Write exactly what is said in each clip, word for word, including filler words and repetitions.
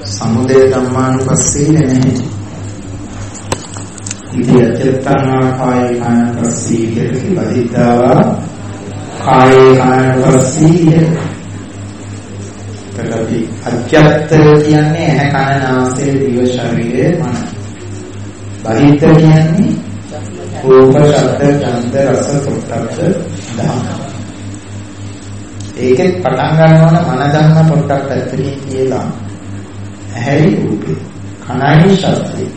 සමුදය ධම්මානුපස්සී නැහැ. ඉතින් අජත්තං කායේ කායනුපස්සී කියති බදිද්දාවා කායේ කායනුපස්සී. තලපි අජත්ත කියන්නේ ඇහැ කන නාසය දිව ශරීරය මන. බදිද්ද කියන්නේ රූප ශබ්ද ගන්ධ රස පොට්ටබ්බ ධම්ම. ඒකෙත් පටන් ගන්නවන මන ධම්ම පොට්ටක් පැත්තකින් කියලා ඇහැයි රූපේ කනයි ශබ්දේ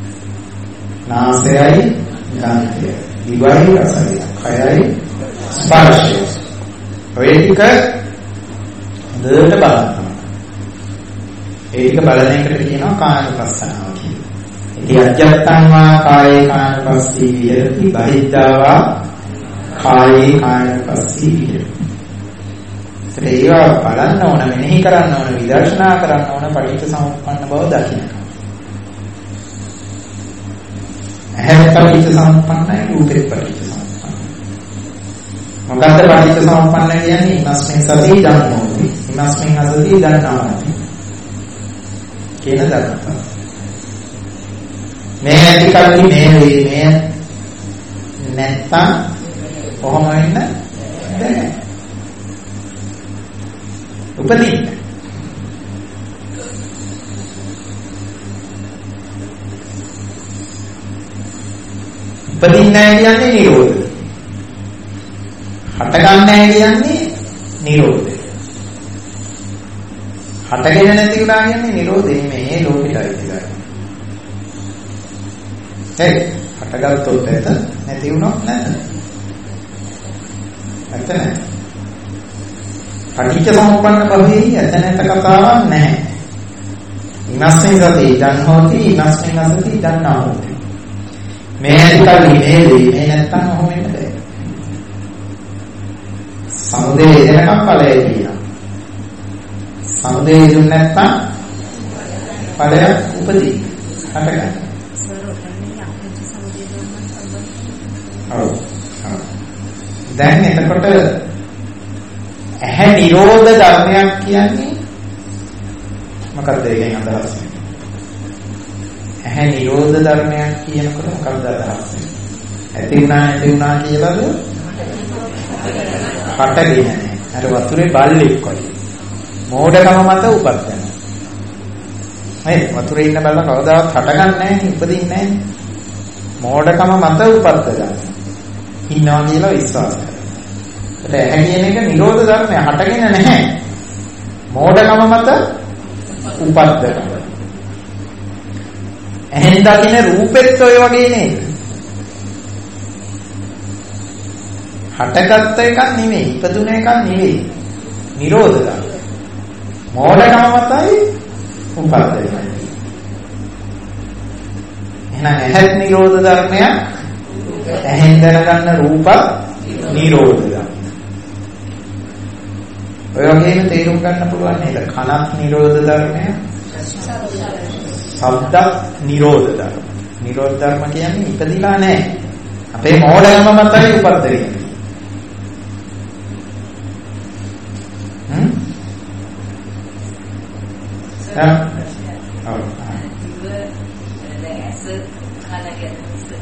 නාසයයි ගන්ධය දිවයි රසය කයයි ස්පර්ශය. ඔය ටික හොඳට බලන්න. ඒ ටික බලන එකට කියනවා කායනුපස්සනාව කියලා. ඉතින් අජත්තං වා කායේ කායනුපස්සී විහෙරති බහිද්ධා කායේ කායනුපස්සී විහෙරති. ඒවා බලන්න ඕන, මෙනෙහි කරන්න ඕන, විදර්ශනා කරන්න ඕන, පටිච්චසමුප්පන්න බව දකින්න. ඇහැ පටිච්චසමුප්පන්නයි, රූපේ පටිච්චසමුප්පන්නයි. මොකද්ද පටිච්චසමුප්පන්න කියන්නේ? ඉමස්මින් සති ධම්මෝති, ඉමස්මින් අසති ධම්මාති කියන ධර්මතාව. මේ ඇති කල්ලි මේ වේ, මේ නැත්තම් කොහොම වෙන්න බැහැ. උපදින්න. උපදින්න කියන්නේ නිරෝධ. හට ගන්න කියන්නේ නිරෝධය. හටගෙන නැති වුණා කියන්නේ නිරෝධය නෙමෙයි, ලෝකෙටයි කියලා. හරි. හටගත්තොත් ඇත, නැති වුණොත් නැත. නැත නෑ. පටිච්චසමුප්පන්න භවයේ ඇත නැත කතාවක් නැහැ. ඉමස්මින් සති ධම්මෝති, ඉමස්මින් අසති ධම්මෝති. මේ ඇතිකල්ලි මේ වේ, මේ නැත්තම් ඔහොම වෙන්න බෑ. සමුදය එනකම් ඵලය කියනවා. සමුදය දුන්න නැත්තම් ඵලයක් උපදී. හටගන්න. ඔව්. දැන් එතකොට ඇහැ නිරෝධ ධර්මයක් කියන්නේ මොකක්ද ඒකෙන් අදහස් වෙන්නේ? ඇහැ නිරෝධ ධර්මයක් කියනකොට මොකක්ද අදහස් වෙන්නේ? ඇති වුණා නැති වුණා කියලාද? හටගෙන නැහැ. අර වතුරේ බල්ලෙක් වගේ. මෝඩකම මත උපදිනවා. හරි වතුරේ ඉන්න බල්ලා කවදාවත් හටගන්නේ නැහැ, උපදින්නේ නැහැ. මෝඩකම මත උපදිනවා. ඉන්නවා කියලා විශ්වාස කරනවා. ඇහැ කියන එක නිරෝධ ධර්මය, හටගෙන නැහැ. මෝඩකම මත උපද්දනවා. ඇහෙන් දකින්න රූපෙත් ඔය වගේ නේද? හටගත්ත එකක් නෙමෙයි, ඉපදුන එකක් නෙමෙයි. නිරෝධ ධර්ම. මෝඩකම මතයි උපද්දනවා. එහෙනම් ඇහත් නිරෝධ ධර්මයක්, ඇහෙන් දැනගන්න රූපත් නිරෝධ ධර්ම. ඔය වගේම තේරුම් ගන්න පුළුවන් නේද? කනත් නිරෝධ ධර්මය, ශබ්ද නිරෝධ ධර්ම. නිරෝධ ධර්ම කියන්නේ ඉපදිලා නැහැ. අපේ මෝඩකම මතයි උපද්දන්නේ. හ්ම්? දැන් ඔව්. දැන් ඇස කන ගැන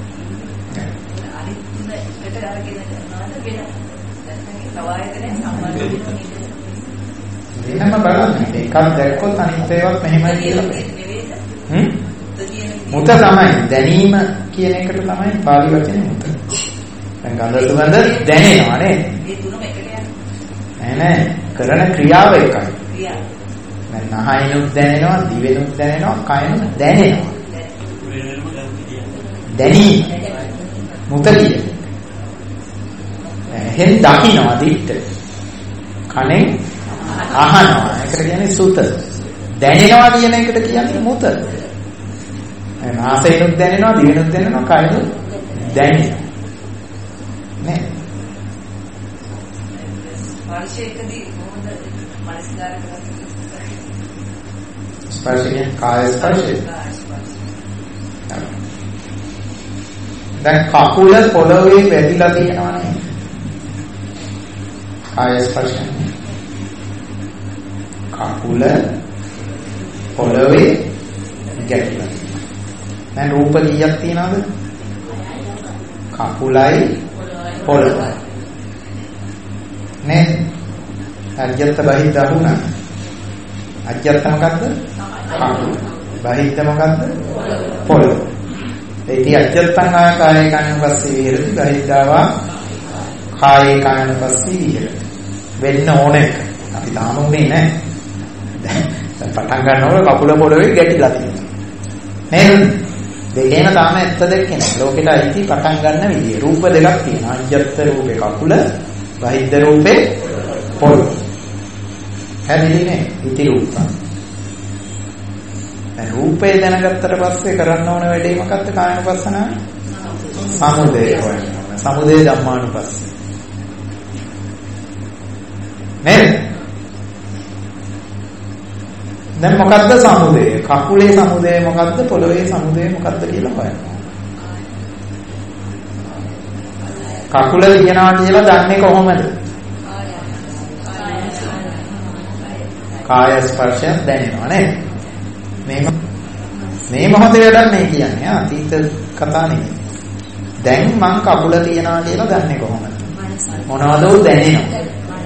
අනිත් තුන එකට අරගෙන යනවාද වෙන? දැන් තවායතනේ සම්බන්ධ වෙනම බලන්න. එකක් දැක්කොත් අනිත් ඒවාත් මෙහෙමයි කියලා. හ්ම්? මුත තමයි දැනීම කියන එකට තමයි පාලි වචනේ මුත. දැන් ගන්ධ සුගන්ධ දැනෙනවා නේද? මේ තුනම එකට යනවා. නෑ නෑ කරන ක්‍රියාව එකයි. ක්‍රියාව. දැන් නහයනුත් දැනෙනවා, දිවෙනුත් දැනෙනවා, කයනුත් දැනෙනවා. දැනීම. මුත කියන්නේ. එහෙන් දකින්නවා දිට්ඨ. කනෙන් අහනවා. ඒකට කියන්නේ සුත. දැනෙනවා කියන එකට කියන්නේ මුත. නාසයෙන්ුත් දැනෙනවා, දිවෙනුත් දැනෙනවා, කයෙනුත් දැනෙනවා. නේ? ස්පර්ශයකදී මොකද මනස්කාර කරන්නේ? ස්පර්ශයෙන් කාය ස්පර්ශය. දැන් කකුල පොළවේ වැදිලා තියෙනවා නේ. කාය ස්පර්ශය. කකුල පොළවේ ගැටිලා. දැන් රූප කීයක් තියනවද? කකුලයි පොළොවයි. නේ? අජ්ජත් බහිද්ද අහුණා. අජ්ජත් මොකද්ද? කකුල. බහිද්ද මොකද්ද? පොළොව. ඒ අජ්ජත්තං ආකාරය කන්න පස්සේ විහෙරති බහිද්දාවා කායේ කන්න පස්සේ විහෙරති. වෙන්න ඕන එක. අපි තාම උනේ නැහැ. දැන් පටන් ගන්නකොට කකුල පොළොවේ ගැටිලා තියෙනවා. නේද? දෙකේම තාම ඇත්ත දෙකේ නෑ. ලෝකෙට අයිති පටන් ගන්න විදිය. රූප දෙකක් තියෙනවා. අජ්ජත් රූපේ කකුල, බහිද්ද රූපේ පොළොව. හැදෙන්නේ ඉති රූප. දැන් රූපේ දැනගත්තට පස්සේ කරන්න ඕන වැඩේ මොකක්ද? කායනුපස්සනාව. සමුදය හොයන්න. සමුදය ධම්මානුපස්සී. නේද? දැන් මොකද්ද සමුදය? කකුලේ සමුදය මොකද්ද? පොළොවේ සමුදය මොකද්ද කියලා හොයන්න. කකුල තියනවා කියලා දන්නේ කොහොමද? කාය ස්පර්ශයෙන් දැනෙනවා නේද? මේ මේ මොහොතේ වැඩක් නේ කියන්නේ. අතීත කතා නෙමෙයි. දැන් මං කකුල තියනවා කියලා දන්නේ කොහොමද? මොනවද දැනෙනවා?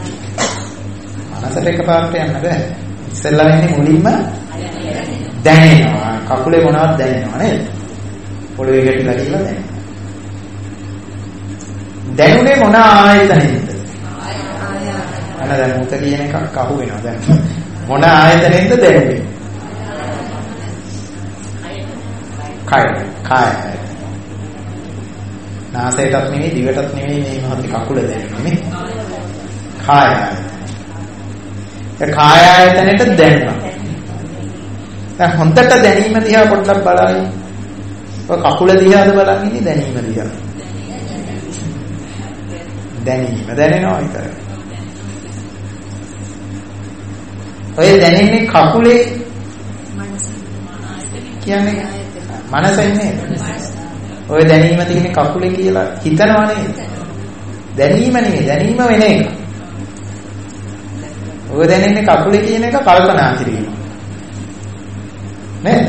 මනසට එකපාරට යන්න බෑ. ඉස්සෙල්ලා ඉන්නේ මුලින්ම දැනෙනවා. කකුලේ මොනවද දැනෙනවා නේද? පොළවේ ගැටිලා කියලා දැනෙනවා. දැනුනේ මොන ආයතනෙන්ද? අන දැන් මුත කියන එකක් අහු වෙනවා දැන්. මොන ආයතනෙන්ද දැනුනේ? කය. කය. නාසයටත් නෙවෙයි දිවටත් නෙවෙයි මේ මොහොතේ කකුල දැනෙන්නේ. කාය. ඒ කාය ආයතනෙට දැනෙනවා. දැන් හොඳට දැනීම දිහා පොඩ්ඩක් බලන්න. ඔය කකුල දිහාද බලන් ඉන්නේ දැනීම දිහා. දැනීම දැනෙනවා විතරයි. ඔය දැනෙන්නේ කකුලේ මනස. කියන්නේ මනස ඉන්නේ. ඔය දැනීම තියෙන්නේ කකුලේ කියලා හිතනවා නේද? දැනීම නෙවෙයි දැනීම වෙන එක. ඔය දැනෙන්නේ කකුලේ කියන එක කල්පනා කිරීම. නේද?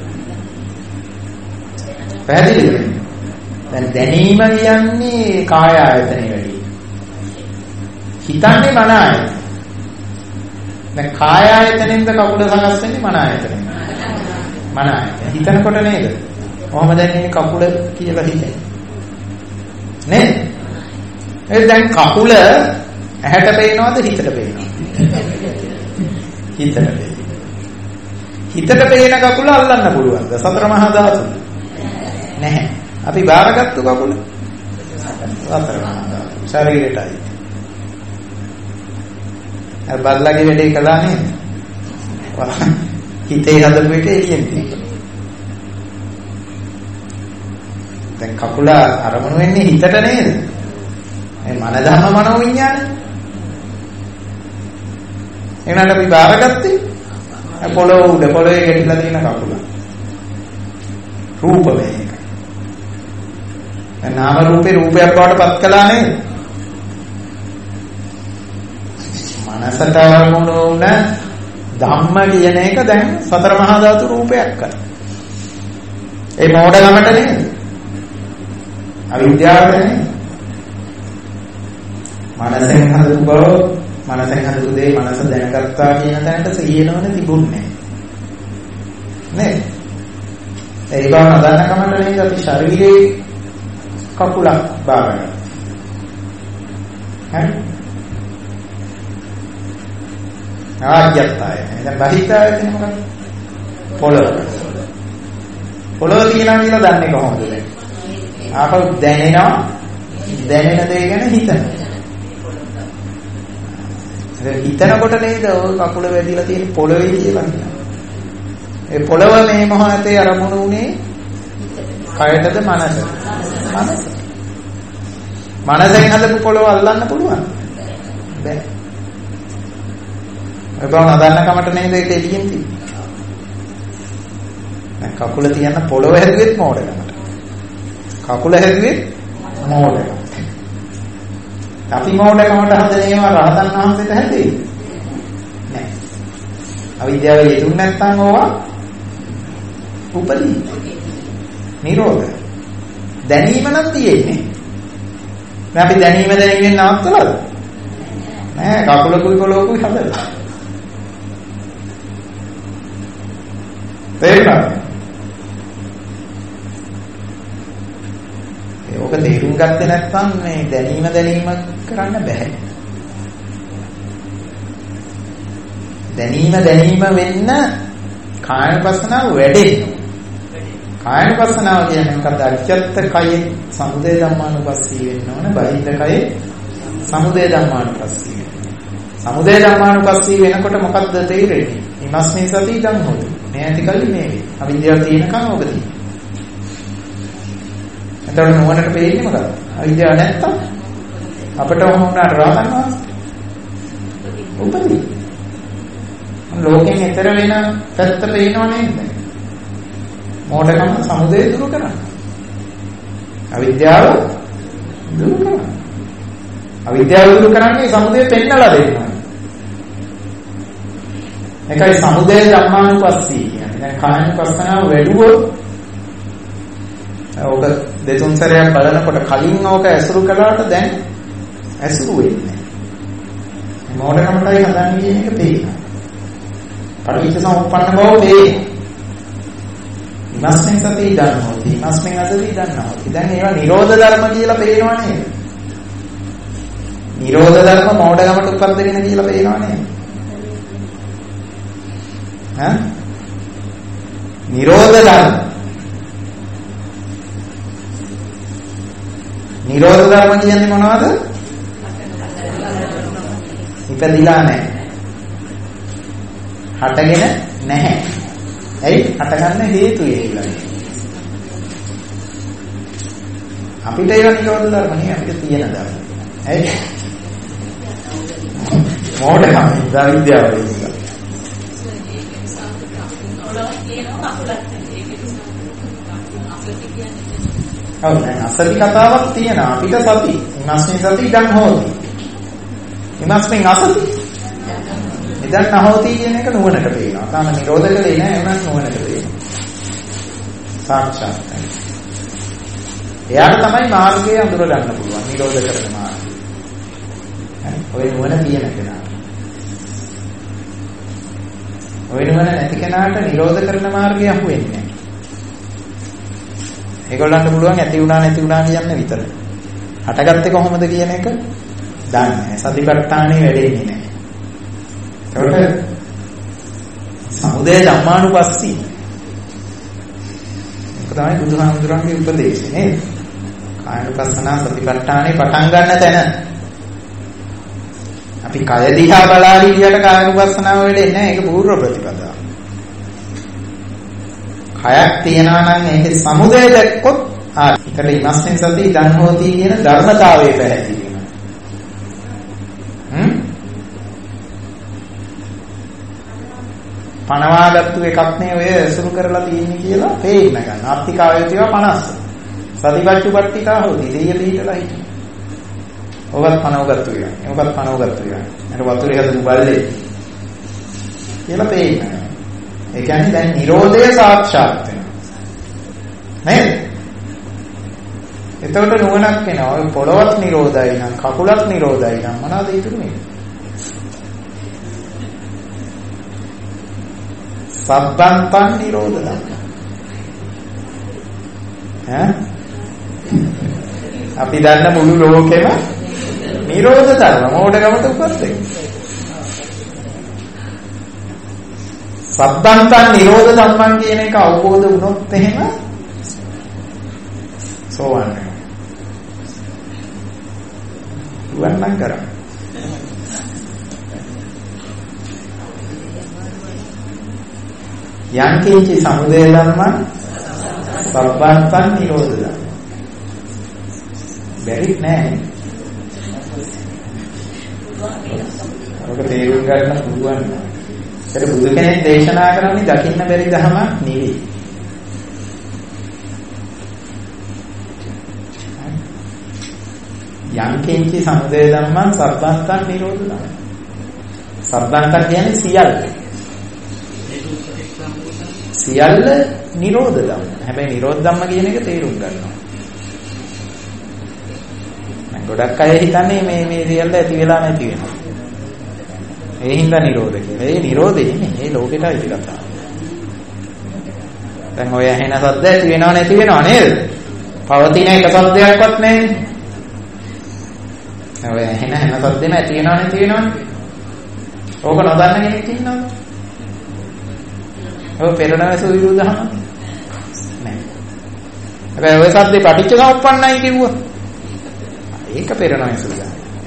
පැහැදිලිද? දැන් දැනීම කියන්නේ කාය ආයතනෙ වැඩි. හිතන්නේ මන ආයතන. දැන් කාය ආයතනෙන්ද කකුල සකස් වෙන්නේ මන ආයතනෙන්. මන ආයතන. හිතනකොට නේද? කොහොම දැනෙන්නේ කකුල කියලා හිතන්නේ. නේද? ඒ දැන් කකුල ඇහැට පේනවද හිතට පේනවද? හිතට පේනවා. හිතට පේන කකුල අල්ලන්න පුළුවන්ද? සතර මහා ධාතු. නැහැ. අපි බාරගත්තු කකුල සතර මහා ධාතු. ශරීරයටයි. අර බල්ලගේ වැඩේ කළා නේද? හිතේ හදපු එක එළියෙන් තියෙනවා. දැන් කකුල අරමුණු වෙන්නේ හිතට නේද? මේ මන ධර්ම මනෝ විඥානේ. එහෙනම් අපි බාරගත්තේ පොළොව උඩ පොළොවේ ගැටිලා තියෙන කකුල. රූප වේක. නාම රූපේ රූපයක් බවට පත් කළා නේද? මනසට අරමුණු වුණ ධම්ම කියන එක දැන් සතර මහා ධාතු රූපයක් කරා. ඒ මෝඩකමට නේද? අවිද්‍යාවට නේද? මනසෙන් හදපු බව මනසෙන් හදපු දේ මනස දැනගත්තා කියන තැනට සිහිනවන තිබුණේ නේද? ඒ බව නදන්න කමට නේද අපි ශරීරේ කකුලක් බාගන්න. හරි? ආජ්‍යත්තාය. දැන් බහිතාය කියන්නේ මොකක්ද? පොළොව. පොළොව තියනවා කියලා දන්නේ කොහොමද දැන්? ආපහු දැනෙනවා. දැනෙන දේ ගැන හිතනවා. හිතනකොට නේද ඔය කකුල වැදිලා තියෙන පොළවේ කියලා හිතනවා. ඒ පොළව මේ මොහොතේ අරමුණු උනේ කයටද මනසට? මනස. මනසෙන් හදපු පොළව අල්ලන්න පුළුවන්? බැහැ. ඒ බව නදන්න කමට නේද ඒක එළියෙන් තියෙන්නේ. දැන් කකුල තියන්න පොළව හැදුවෙත් මෝඩකමට. කකුල හැදුවෙත් මෝඩකමට. අපි මෝඩකමට හදන ඒවා රහතන් වහන්සේට හැදෙන්නේ නෑ. අවිද්‍යාව යෙදුන්නේ නැත්නම් ඕවා උපදී. නිරෝධ. දැනීම නම් තියෙන්නේ. දැන් අපි දැනීම දැනීමෙන් නවත්තලාද? නෑ කකුලකුයි කොලකුයි හදලා. තේරුණාද? ඒක තේරුම් ගත්තේ නැත්නම් මේ දැනීම දැනීම කරන්න බෑ. දැනීම දැනීම වෙන්න කායනුපස්සනාව වැඩෙන්න. කායනුපස්සනාව කියන්නේ මොකක්ද? අච්චත්ත කයේ සමුදය ධම්මානුපස්සී වෙන්න ඕන. බහිද්ධ කයේ සමුදය ධම්මානුපස්සී වෙන්න. සමුදය ධම්මානුපස්සී වෙනකොට මොකක්ද තේරෙන්නේ? ඉමස්මේ සති ඉදන් හොත. මේ ඇතිකල්ලි මේ වේ. අවිද්‍යාව තියෙනකන් ඔබ තියෙනවා. එතකොට නුවණට පේන්නේ මොකක්ද? අවිද්‍යාව නැත්තම් අපිට වුණාට රහතන් වහන්සේ උපදී. ලෝකෙන් ඈතර වෙන පැත්ත පේනව නේද? මෝඩකම සමුදය දුරු කරන්න. අවිද්‍යාව දුරු කරන්න. අවිද්‍යාව දුරු කරන්නේ සමුදය පෙන්නලා දෙන්නවා. ඒකයි සමුදය ධම්මානුපස්සී කියන්නේ. දැන් කායනුපස්සනාව වැඩුවොත් ඔබ දෙතුන් සැරයක් බලනකොට කලින් ඕක ඇසුරු කළාට දැන් ඇසුරු වෙන්නේ. මෝඩකමටයි හදන්නේ කියන එක තේරෙනවා. පරිච්ඡේසමුප්පන්න බව තේරෙනවා. ඉමස්මෙන් සති දන්නවා. ඉමස්මෙන් අසති දන්නවා. දැන් ඒවා නිරෝධ ධර්ම කියලා පේනව නේද? නිරෝධ ධර්ම මෝඩකමට උපද්දගෙන කියලා පේනව නේද? ඈ? නිරෝධ ධර්ම. නිරෝධ ධර්ම කියන්නේ මොනවද? ඉපදිලා නැහැ. හටගෙන නැහැ. ඇයි? හටගන්න හේතු ඒලා. අපිට ඒවා නිරෝධ ධර්ම නේ අපිට තියෙන ධර්ම. ඇයි? මොඩකම විද්‍යාව වේදික. ඔව් නෑ අසති කතාවක් තියෙනවා. අපිට සති. ඉමස්මින් සති ඉදන් හොති. ඉමස්මින් අසති. ඉදන් නැහොති කියන එක නුවණට පේනවා. තාම නිරෝධ කලේ නෑ එවනත් නුවණට පේනවා. සාක්ෂාත්. එයාට තමයි මාර්ගය අඳුර ගන්න පුළුවන්. නිරෝධ කරන මාර්ගය. හරි. ඔය නුවණ තියෙන කෙනා. ඔය නුවණ නැති කෙනාට නිරෝධ කරන මාර්ගය අහු වෙන්නේ නෑ. ඒගොල්ලන්ට පුළුවන් ඇති වුණා නැති වුණා කියන්න විතරයි. හටගත්තේ කොහොමද කියන එක දන්නේ නැහැ. සතිපට්ඨානෙ වැඩෙන්නේ නැහැ. ඒකට සමුදය ධම්මානුපස්සී. ඒක තමයි බුදුහාමුදුරන්ගේ උපදේශය නේද? කායනුපස්සනා සතිපට්ඨානෙ පටන් ගන්න තැන. අපි කය දිහා බලාගෙන ඉන්නට කායනුපස්සනාව වෙන්නේ නැහැ. ඒක පූර්ව ප්‍රතිපදාව. කයක් තියනවා නම් ඒකේ සමුදය දැක්කොත් ආ ඒකට ඉමස්මෙන් සති ඉදන් හොති කියන ධර්මතාවය පැහැදිලි වෙනවා. හ්ම් පනවාගත්තු එකක් නේ ඔය අසුරු කරලා තියෙන්නේ කියලා තේින්න ගන්න. ආර්ථිකාවය තියවා පනස්. සතිපට්ඨිපට්ඨිකා හොති දෙය පිටලා හිටියේ. ඔබත් පනවගත්තු එක. ඔබත් පනවගත්තු එක. අර වතුරේ හදපු බල්ලේ කියලා තේින්න. ඒ කියන්නේ දැන් නිරෝධය සාක්ෂාත් වෙනවා. නේද? එතකොට නුවණක් එනවා. ඔය පොළොවත් නිරෝධයි නම් කකුලක් නිරෝධයි නම් මොනවද ඉතුරු වෙන්නේ? සබ්බන්තං නිරෝධ ධම්ම. ඈ? අපි දන්න මුළු ලෝකෙම නිරෝධ ධර්ම මොඩගමට උපස්තේ. සබ්බන්තං නිරෝධ ධම්මං කියන එක අවබෝධ වුණොත් එහෙම සෝවන් වෙනවා. වන්නන් කරා. යං කිංචි සමුදය ධම්මං සබ්බන්තං නිරෝධ ධම්මං. බැරි නෑ. ඔක තේරුම් ගන්න පුළුවන්. ඒක බුදු කෙනෙක් දේශනා කරන්නේ දකින්න බැරි ධර්මයක් නෙවෙයි. යං කිංචි සමුදය ධම්මං සබ්බන්තං නිරෝධ ධම්මං. සබ්බන්තං කියන්නේ සියල්ල. සියල්ල නිරෝධ ධම්ම. හැබැයි නිරෝධ ධම්ම කියන එක තේරුම් ගන්නවා. දැන් ගොඩක් අය හිතන්නේ මේ මේ සියල්ල ඇති වෙලා නැති වෙනවා. ඒ හින්දා නිරෝධ කියලා. ඒ නිරෝධේ නෙමෙයි. ඒ ලෝකෙට අයිති කතාව. දැන් ඔය ඇහෙන සද්ද ඇති වෙනව නැති වෙනව නේද? පවතින එක සද්දයක්වත් නැහැ. ඔය ඇහෙන හැම සද්දෙම ඇති වෙනව නැති වෙනවනේ. ඕක නොදන්න කෙනෙක් ඉන්නවද? ඔය පෙරණැස විරුද්ධහම නෑ. හැබැයි ඔය සද්දේ පටිච්ච සමුප්පන්නයි කිව්වා. ඒක පෙරණැස විරුද්ධ.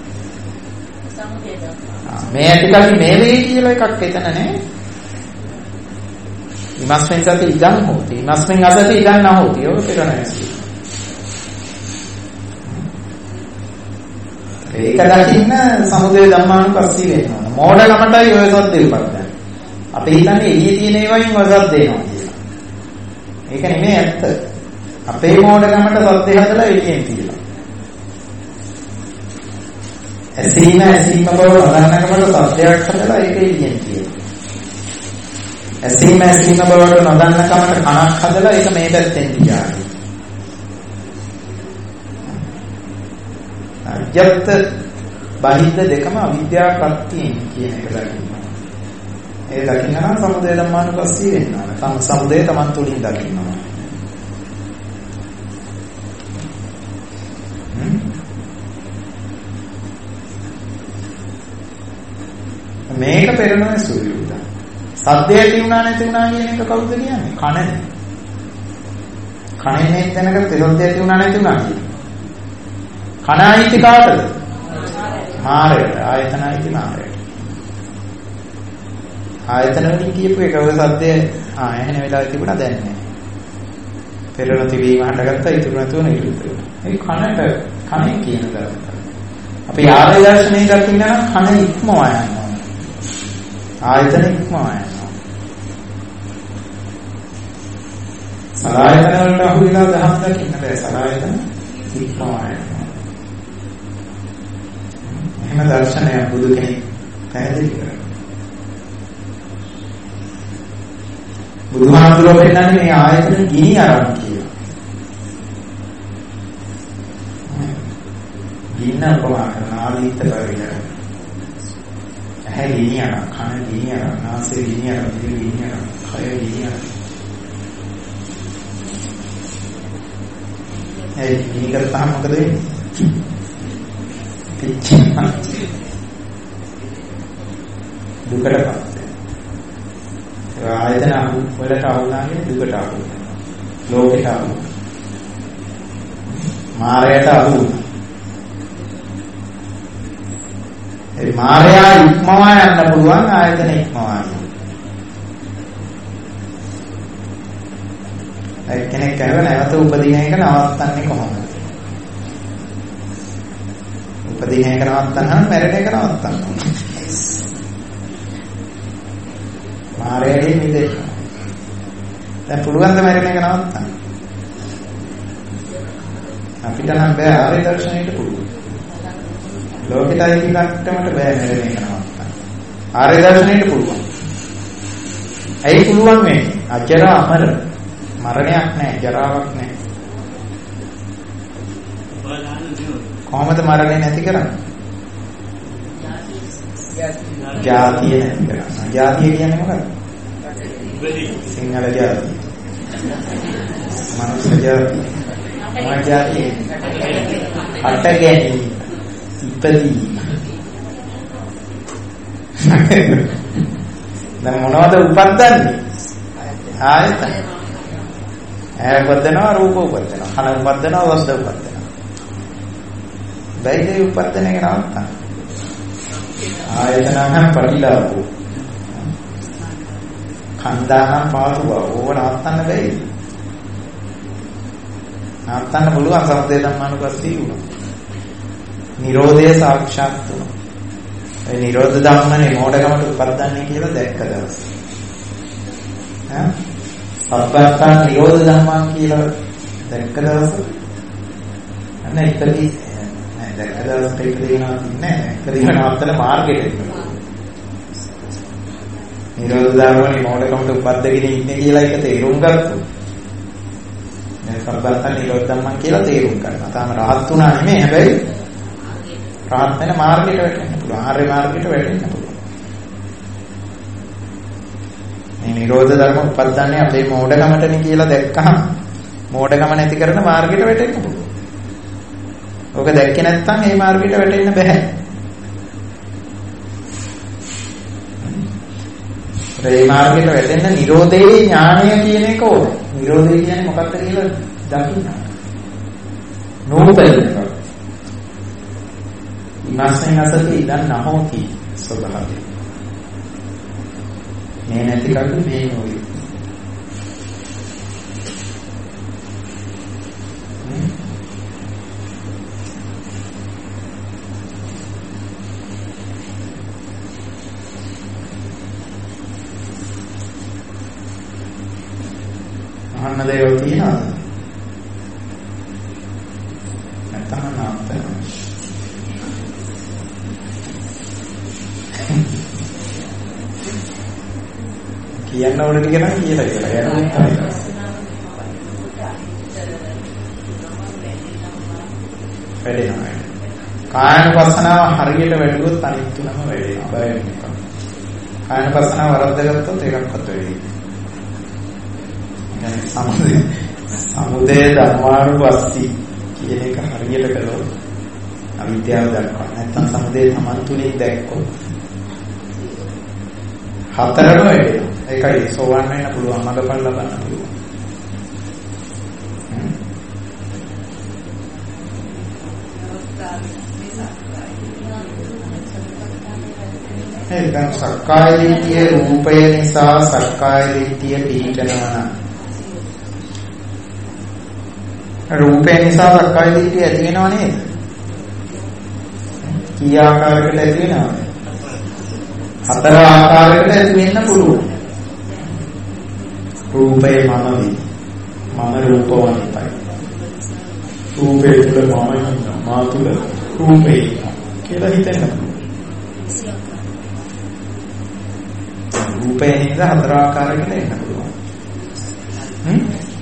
මේ ඇතිකල්ලි මේ වේ කියලා එකක් එතන නෑ. ඉමස්මෙන් සති ඉදන් හොති. ඉමස්මෙන් අසති ඉදන් නැහොති. ඔය පෙරණැස. ඒක දකින්න සමුදය ධම්මානුපස්සී වෙනවා. මෝඩකමටයි ඔය සද්දේ උපදින්නේ. අපි හිතන්නේ එළියේ තියෙන ඒවායින් ඔය සද්ද එනවා කියලා. ඒක නෙමෙයි ඇත්ත. අපේ මෝඩකමට සද්දේ හදලා එළියෙන් තියලා. ඇසීම ඇසීම බව නොදන්නකමට සද්දයක් හදලා ඒක එළියෙන් තියලා. ඇසීම ඇසීම බවට නොදන්නකමට කනක් හදලා ඒක මේ පැත්තෙන් තියලා. අජ්ජත් බහිද්ද දෙකම අවිද්‍යා ප්‍රත්‍යයෙන් කියන එක දකින්න. ඒ දකින්න නම් සමුදය ධම්මානුපස්සී වෙනවා. තම සමුදය තමන් තුළින් දකින්නවා. මේක පෙරණුවේ සූර්යුද. සද්දය ඇති වුණා නැති වුණා කියන එක කවුද කියන්නේ? කන. කනේ නේ දැනක සද්දය ඇති වුණා නැති වුණා කියන්නේ. කන ආයිති කාටද? මාරයට. ආයතන ආයිති මාරයට. ආයතන වලින් කියපු එක ඔය සද්දේ ආ එහෙන වෙලාවෙ තිබුණා දැන් නෑ. පෙරණ තිබීම හටගත්තා ඉතුරු නැතුව නිරුද්ධ වෙනවා. ඒ කනට කනේ කියන දේ. අපි ආර්ය දර්ශනය දකින්න නම් කන ඉක්මවා යනවා. ආයතන ඉක්මවා යනවා. සලආයතන වලට අහු වෙලා දහම් දකින්න බෑ. සලආයතන ඉක්මවා යනවා. එහෙම දර්ශනය බුදු කෙනෙක් පැහැදිලි කරනවා. බුදුහාමුදුරුවෝ පෙන්නන්නේ මේ ආයතන ගිනි අරන් කියලා. ගින්න උපමා කරන ආදීත පරිණය. ඇහැ ගිනි අරන්, කන ගිනි අරන්, නාසය ගිනි අරන්, දිව ගිනි අරන්, කය ගිනි අරන්. ඒ ගිනි කරපහම මොකද වෙන්නේ? පිච්චෙනවා. දුකටපත්. ආයතන අහු වලට අහුනාගේ දුකට අහු වෙනවා. ලෝකයට අහු. මායයට අහු. ඒ මායя ඉක්මවා යන්න පුළුවන් ආයතන ඉක්මවා යන්න. ඒ කෙනෙක් කරව නැවත උපදින එක නවත්තන්නේ කොහොමද? උපදින එක නවත්තන්න නම් මැරෙන එක නවත්තන්න ඕනේ. මායයෙන් මිදෙන්න. දැන් පුළුවන් ද මැරෙන එක නවත්තන්න? අපිට නම් බෑ ආර්ය දර්ශනයට පුළුවන්. ලෝකෙටයි කිව්වටමට බෑ මැරෙන එක නවත්තන්න. ආර්ය දර්ශනයට පුළුවන්. ඇයි පුළුවන් මේ? අජර අමර මරණයක් නැහැ, ජරාවක් නැහැ. කොහොමද මරණය නැති කරන්නේ? ජාතිය නැති කරන්නේ. ජාතිය කියන්නේ මොකක්ද? සිංහල ජාතිය. මනුෂ්‍ය ජාතිය. මොන ජාතිය? අට ගැනීම. ඉපදීම. දැන් මොනවද උපද්දන්නේ? ආයතන. ඇය උපදිනවා, රූප උපදිනවා, කන උපදිනවා, රස උපදිනවා. බැයිදේ උපදින එක නවත්තන්න. ආයතනනම් පරිලාපෝ. කන්දානම් පාසුව ඕව නවත්තන්න බැයි. නවත්තන්න පුළුවන් සමුදය ධම්මානුපස්සී වුණා. නිරෝධය සාක්ෂාත් වුණා. ඒ නිරෝධ ධම්මනේ මෝඩකමට උපද්දන්නේ කියලා දැක්ක දවස. ඈ සබ්බත්තං නිරෝධ ධම්මං කියලා දැක්ක දවස. අන්න ඉතින් නෑ දැක්ක දවසට ඉතිරිනවා නෑ. ඉතිරිනවා නවත්තන මාර්ගෙට එන්න. නිරෝධ ධර්මනේ මොඩකමට උපද්දගෙන ඉන්නේ කියලා එක තේරුම් ගත්තොත්. දැන් සබ්බත්තන් නිරෝධ ධම්මං කියලා තේරුම් ගන්නවා. තාම රහත් වුණා නෙමෙයි හැබැයි රහත් වෙන මාර්ගයට වැටෙන්න පුළුවන්. ආර්ය මාර්ගයට වැටෙන්න පුළුවන්. මේ නිරෝධ ධර්ම උපද්දන්නේ අපේ මොඩකමටනේ කියලා දැක්කහම මොඩකම නැති කරන මාර්ගයට වැටෙන්න පුළුවන්. ඔක දැක්කේ නැත්නම් මේ මාර්ගයට වැටෙන්න බෑ. ඒ මාර්ගයට වැටෙන්න නිරෝධයේ ඥානය කියන එක ඕන. නිරෝධය කියන්නේ මොකක්ද කියලා දකින්න. නූපදින. ඉමස්සෙන් අසති ඉදන් නහෝති ස්වභාවය. මේ නැති කල්ලි මේ නොවේ. අහන්න දේවල් තියෙනවද? නැත්නම් නාත්තන. කියන්න ඕන ටික නම් කියලා කියලා යනවා. වැඩෙනවා. කායනුපස්සනාව හරියට වැඩුවොත් අනිත් තුනම වැඩෙනවා. බය වෙන්න එපා. කායනුපස්සනාව වරද්දගත්තොත් ඒකක්වත් වෙන්නේ. සමුදය සමුදය ධර්මානුපස්සී කියන එක හරියට කළොත් අවිද්‍යාව දක්වන්න. නැත්නම් සමුදය සමන් තුලින් දැක්කොත් හතරම වෙනවා. ඒකයි සෝවන් වෙන්න පුළුවන්, මඟපල් ලබන්න පුළුවන්. ඒ දැන් සක්කාය දිට්ඨිය රූපය නිසා සක්කාය දිට්ඨිය පිහිටනවා. රූපය නිසා සක්කාය දිට්ඨිය ඇති වෙනව නේද? කී ආකාරයකට ඇති වෙනවද? හතර ආකාරයකට ඇති වෙන්න පුළුවන්. රූපේ මම වේ. මම රූපවන්තයි. රූපේ තුල මම ඉන්නවා. මා තුල රූපේ කියලා හිතෙන්න පුළුවන්. රූපේ නිසා හතර ආකාරයකට එන්න පුළුවන්. හ්ම්?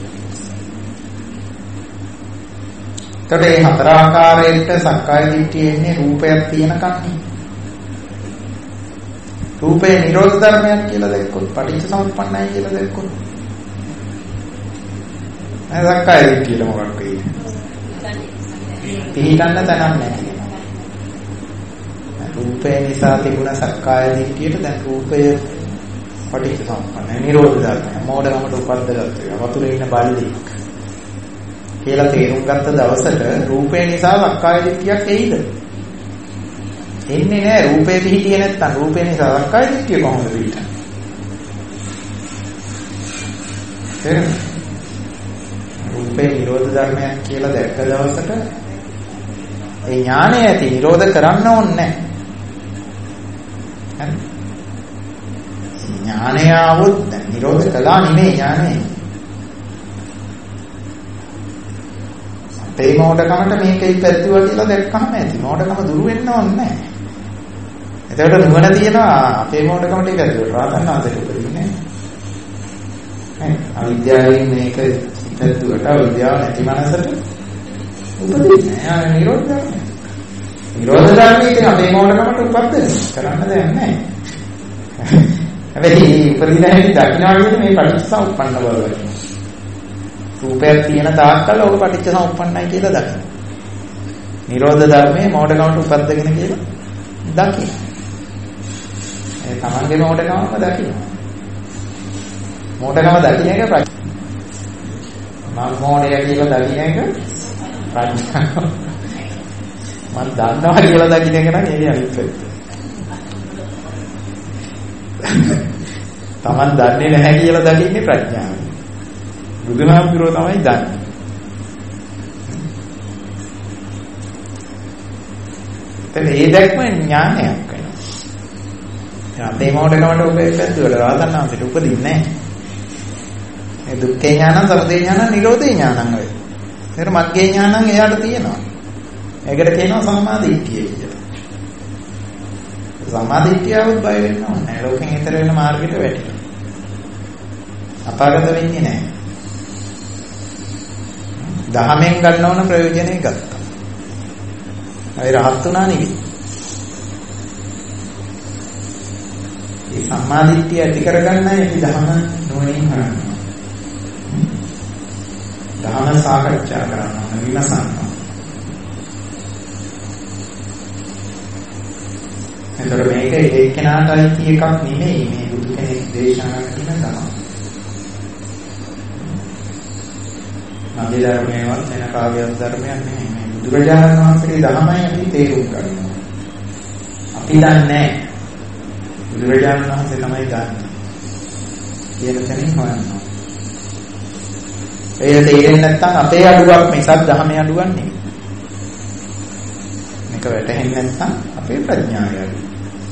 ඒකට මේ හතර ආකාරයට සක්කාය දිට්ඨිය එන්නේ රූපයක් තියෙනකන්නේ. රූපේ නිරෝධ ධර්මයක් කියලා දැක්කොත් පටිච්ච සමුප්පන්නයි කියලා දැක්කොත් අය සක්කාය දිට්ඨියට මොකක් වෙන්නේ? පිළිගන්න තැනක් නැහැ. රූපේ නිසා තිබුණ සක්කාය දිට්ඨියට දැන් රූපය පටිච්ච සමුප්පන්නයි නිරෝධ ධර්මයක්. මෝඩකමට උපද්දගත්ත එක. වතුරේ ඉන්න බල්ලෙක් කියලා තේරුම් ගත්ත දවසට රූපේ නිසා සක්කාය දිට්ඨියක් එයිද? එන්නේ නැහැ. රූපේ පිහිටියේ නැත්තම් රූපේ නිසා සක්කාය දිට්ඨිය කොහොමද පිහිටන්නේ? තේරෙනවද? රූපේ නිරෝධ ධර්මයක් කියලා දැක්ක දවසට ඒ ඥානය ඇති නිරෝධ කරන්න ඕනේ නැහැ. ඥානය આવොත් නිරෝධ කළා නෙමෙයි ඥානය. අපේ මොඩකමට මේක ඉපැද්දුවා කියලා දැක්කම ඇති. මොඩකම දුරු වෙන්න ඕනේ නැහැ. එතකොට නුවණ තියෙනවා අපේ මොඩකමට ඉපැද්දුවා. රාතන් ආදරේ උපදින්නේ නැහැ. අවිද්‍යාවෙන් මේක ඉපැද්දුවට අවිද්‍යාව නැති මනසට උපදින්නේ නැහැ. නිරෝධ ධර්මය. නිරෝධ ධර්මයේ අපේ මොඩකමට උපදින්නේ කරන්න දෙයක් නැහැ. හැබැයි උපදිනායි දකින්නවා කියන්නේ මේ පටිච්චසමුප්පන්න බව. රූපයක් තියෙන තාක්කල් ඔබ පටිච්චසමුප්පන්නයි කියලා දකින්න. නිරෝධ ධර්මයේ මොඩකමට උපද්දගෙන කියලා දකින්න. ඒ තමන්ගේ මොඩකමම දකින්න. මොඩකම දකින්න එක ප්‍රඥා. මම මොඩය කියලා දකින්න එක ප්‍රඥාව. මම දන්නවා කියලා දකින්න එක නම් එළිය අනිත් පැත්ත. තමන් දන්නේ නැහැ කියලා දකින්නේ ප්‍රඥාව. බුදුහාමුදුරුවෝ තමයි දන්නේ. එතන ඒ දැක්ම ඥානයක් වෙනවා. අපේ මොඩකමට ඔබේ පැද්දුවල රාතන්නාන්සට උපදින්නේ නැහැ. ඒ දුක්ඛේ ඥානං, සමුදය ඥානං, නිරෝධේ ඥානං වෙයි. ඒතර මග්ගේ ඥානං එයාට තියෙනවා. ඒකට කියනවා සම්මා දිට්ඨිය කියලා. සම්මාදිට්ඨියවත් බය වෙන්න ඕනේ නැහැ. ලෝකෙන් ඈතර වෙන මාර්ගයට වැටෙනවා. අපාගත වෙන්නේ නැහැ. දහමෙන් ගන්න ඕන ප්‍රයෝජනෙ ගත්තා. අය රහත් වුණා නෙවෙයි. මේ සම්මාදිට්ඨිය ඇති කරගන්නයි අපි දහම නොවනින් කරන්නේ. දහම සාකච්ඡා කරනවා, විමසනවා. එතකොට මේක එක්කෙනාටයි කිය එකක් නෙමෙයි මේ බුදු කෙනෙක් දේශනා කරන දහම. මගේ ධර්මයවත් වෙන කාගේවත් ධර්මයක් නෙමෙයි. මේ බුදුරජාණන් වහන්සේගේ ධර්මයි අපි තේරුම් ගන්නවා. අපි දන්නේ නැහැ. බුදුරජාණන් වහන්සේ තමයි දන්නේ. කියන තැනින් හොයනවා. ඒ තේරෙන්නේ නැත්නම් අපේ අඩුවක් මිසක් ධර්මයේ අඩුවක් නෙමෙයි. මේක වැටහෙන්නේ නැත්නම් අපේ ප්‍රඥාවයි අඩුව.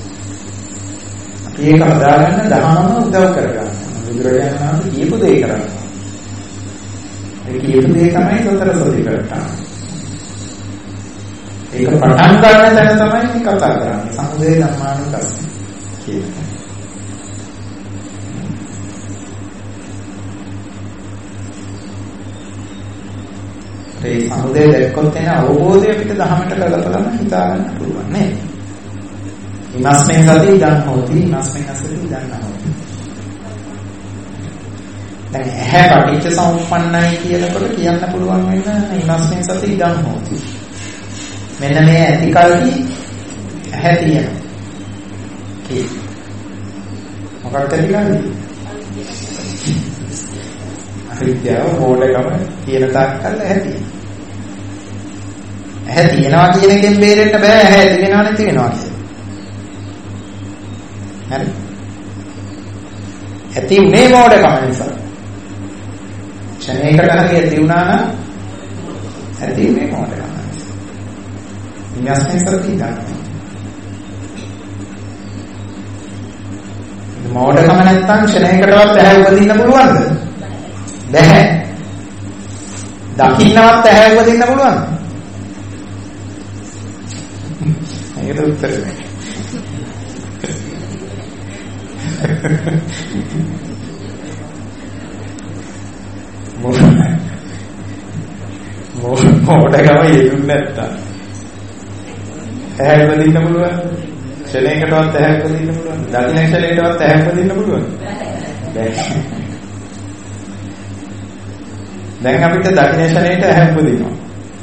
අපි ඒක හදාගන්න ධර්මම උදව් කරගන්න. බුදුරජාණන් වහන්සේ කියපු දේ කරන්නේ. ඒ කියපු දේ තමයි සතර සතිපට්ඨාන. ඒක පටන් ගන්න තැන තමයි මේ කතා කරන්නේ. සමුදය ධම්මානුපස්සී කියන්නේ. ඒ සමුදය දැක්කොත් එන අවබෝධය අපිට දහමට කලපලම හිතා ගන්න පුළුවන් නේද? ඉමස්මෙන් සති ඉදන් හොති, ඉමස්මෙන් අසති ඉදන් නොහොති. දැන් ඇහැ පටිච්ච සමුප්පන්නයි කියනකොට කියන්න පුළුවන් වෙන ඉමස්මෙන් සති ඉදන් හොති. මෙන්න මේ ඇති කල්හි ඇහැ තියෙනවා. කී මොකක්ද කියන්නේ? අවිද්‍යාව හොඩකම කියන තාක්කල් ඇහැ තියෙනවා. ඇහැ තියෙනවා කියන එකෙන් බේරෙන්න බෑ. ඇහැ ඇති වෙනවා නැති වෙනවා කියන්නේ. හරි. ඇති උනේ හොඩකම නිසා. ක්ෂණයකට හරි ඇති වුණා නම් ඇති උනේ හොඩකම. ඉන්ස්පෙක්ටර් කීයද? මොඩකම නැත්තම් ක්ෂණයකටවත් ඇහැ උපදින්න පුළුවන්ද? බැහැ. දකින්නවත් ඇහැ උපදින්න පුළුවන්ද? ඒකට උත්තරේ නැහැ. මොඩකම යෙදුන්නේ නැත්තම් ඇහැ උපදින්න පුළුවන්. ක්ෂණයකටවත් ඇහැ උපදින්න පුළුවන්. දකින්න ක්ෂණයකටවත් ඇහැ උපදින්න පුළුවන්. බැහැ. දැන් අපිට දකින්න ක්ෂණයට ඇහැ උපදිනවා.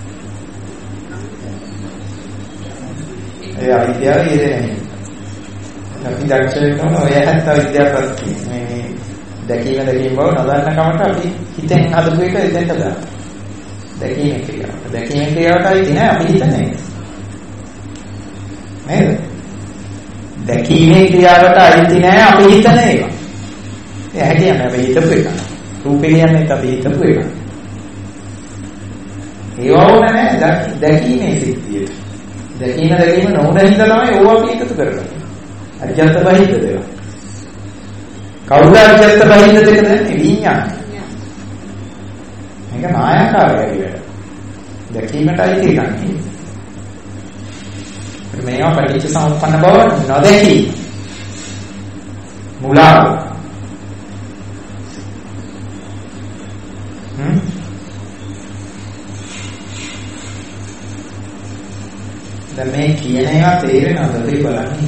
ඒ අවිද්‍යාව ඉරෙන්නේ. අපි දැක්ෂේකම ඔය හැත්ත විද්‍යාවත් මේ දැකීම දැකීම බව නදන්න කමට අපි හිතෙන් හදපු එක එතෙන්ට දාන්න. දැකීම කියනවා. දැකීම කියනකොටයි තියෙන අපි හිතන්නේ. නේද? දැකීමේ ක්‍රියාවට අයිති නෑ අපි හිතන ඒවා. ඒ හැකියන්නේ අපි හිතපු එක. රූපේ කියන්නේ අපි හිතපු එක. ඒව ඕනේ නෑ දැකීමේ සිද්ධියට. දැකීම දැකීම නොවන හින්දා තමයි ඕවා අපි එකතු කරගන්නේ. අජ්ජත් බහිද්ද දේවා. කවුද අජ්ජත් බහිද්ද දෙක දැන්නේ විඤ්ඤාණ. මේක මායාකාරයයි වැඩ. දැකීමට අයිති එකක් නෙවෙයි. මේවා පටිච්ච සමුප්පන්න බව නොදැකී මුලාව. හ්ම් දැන් මේ කියන ඒවා තේරෙනවද බලන්න.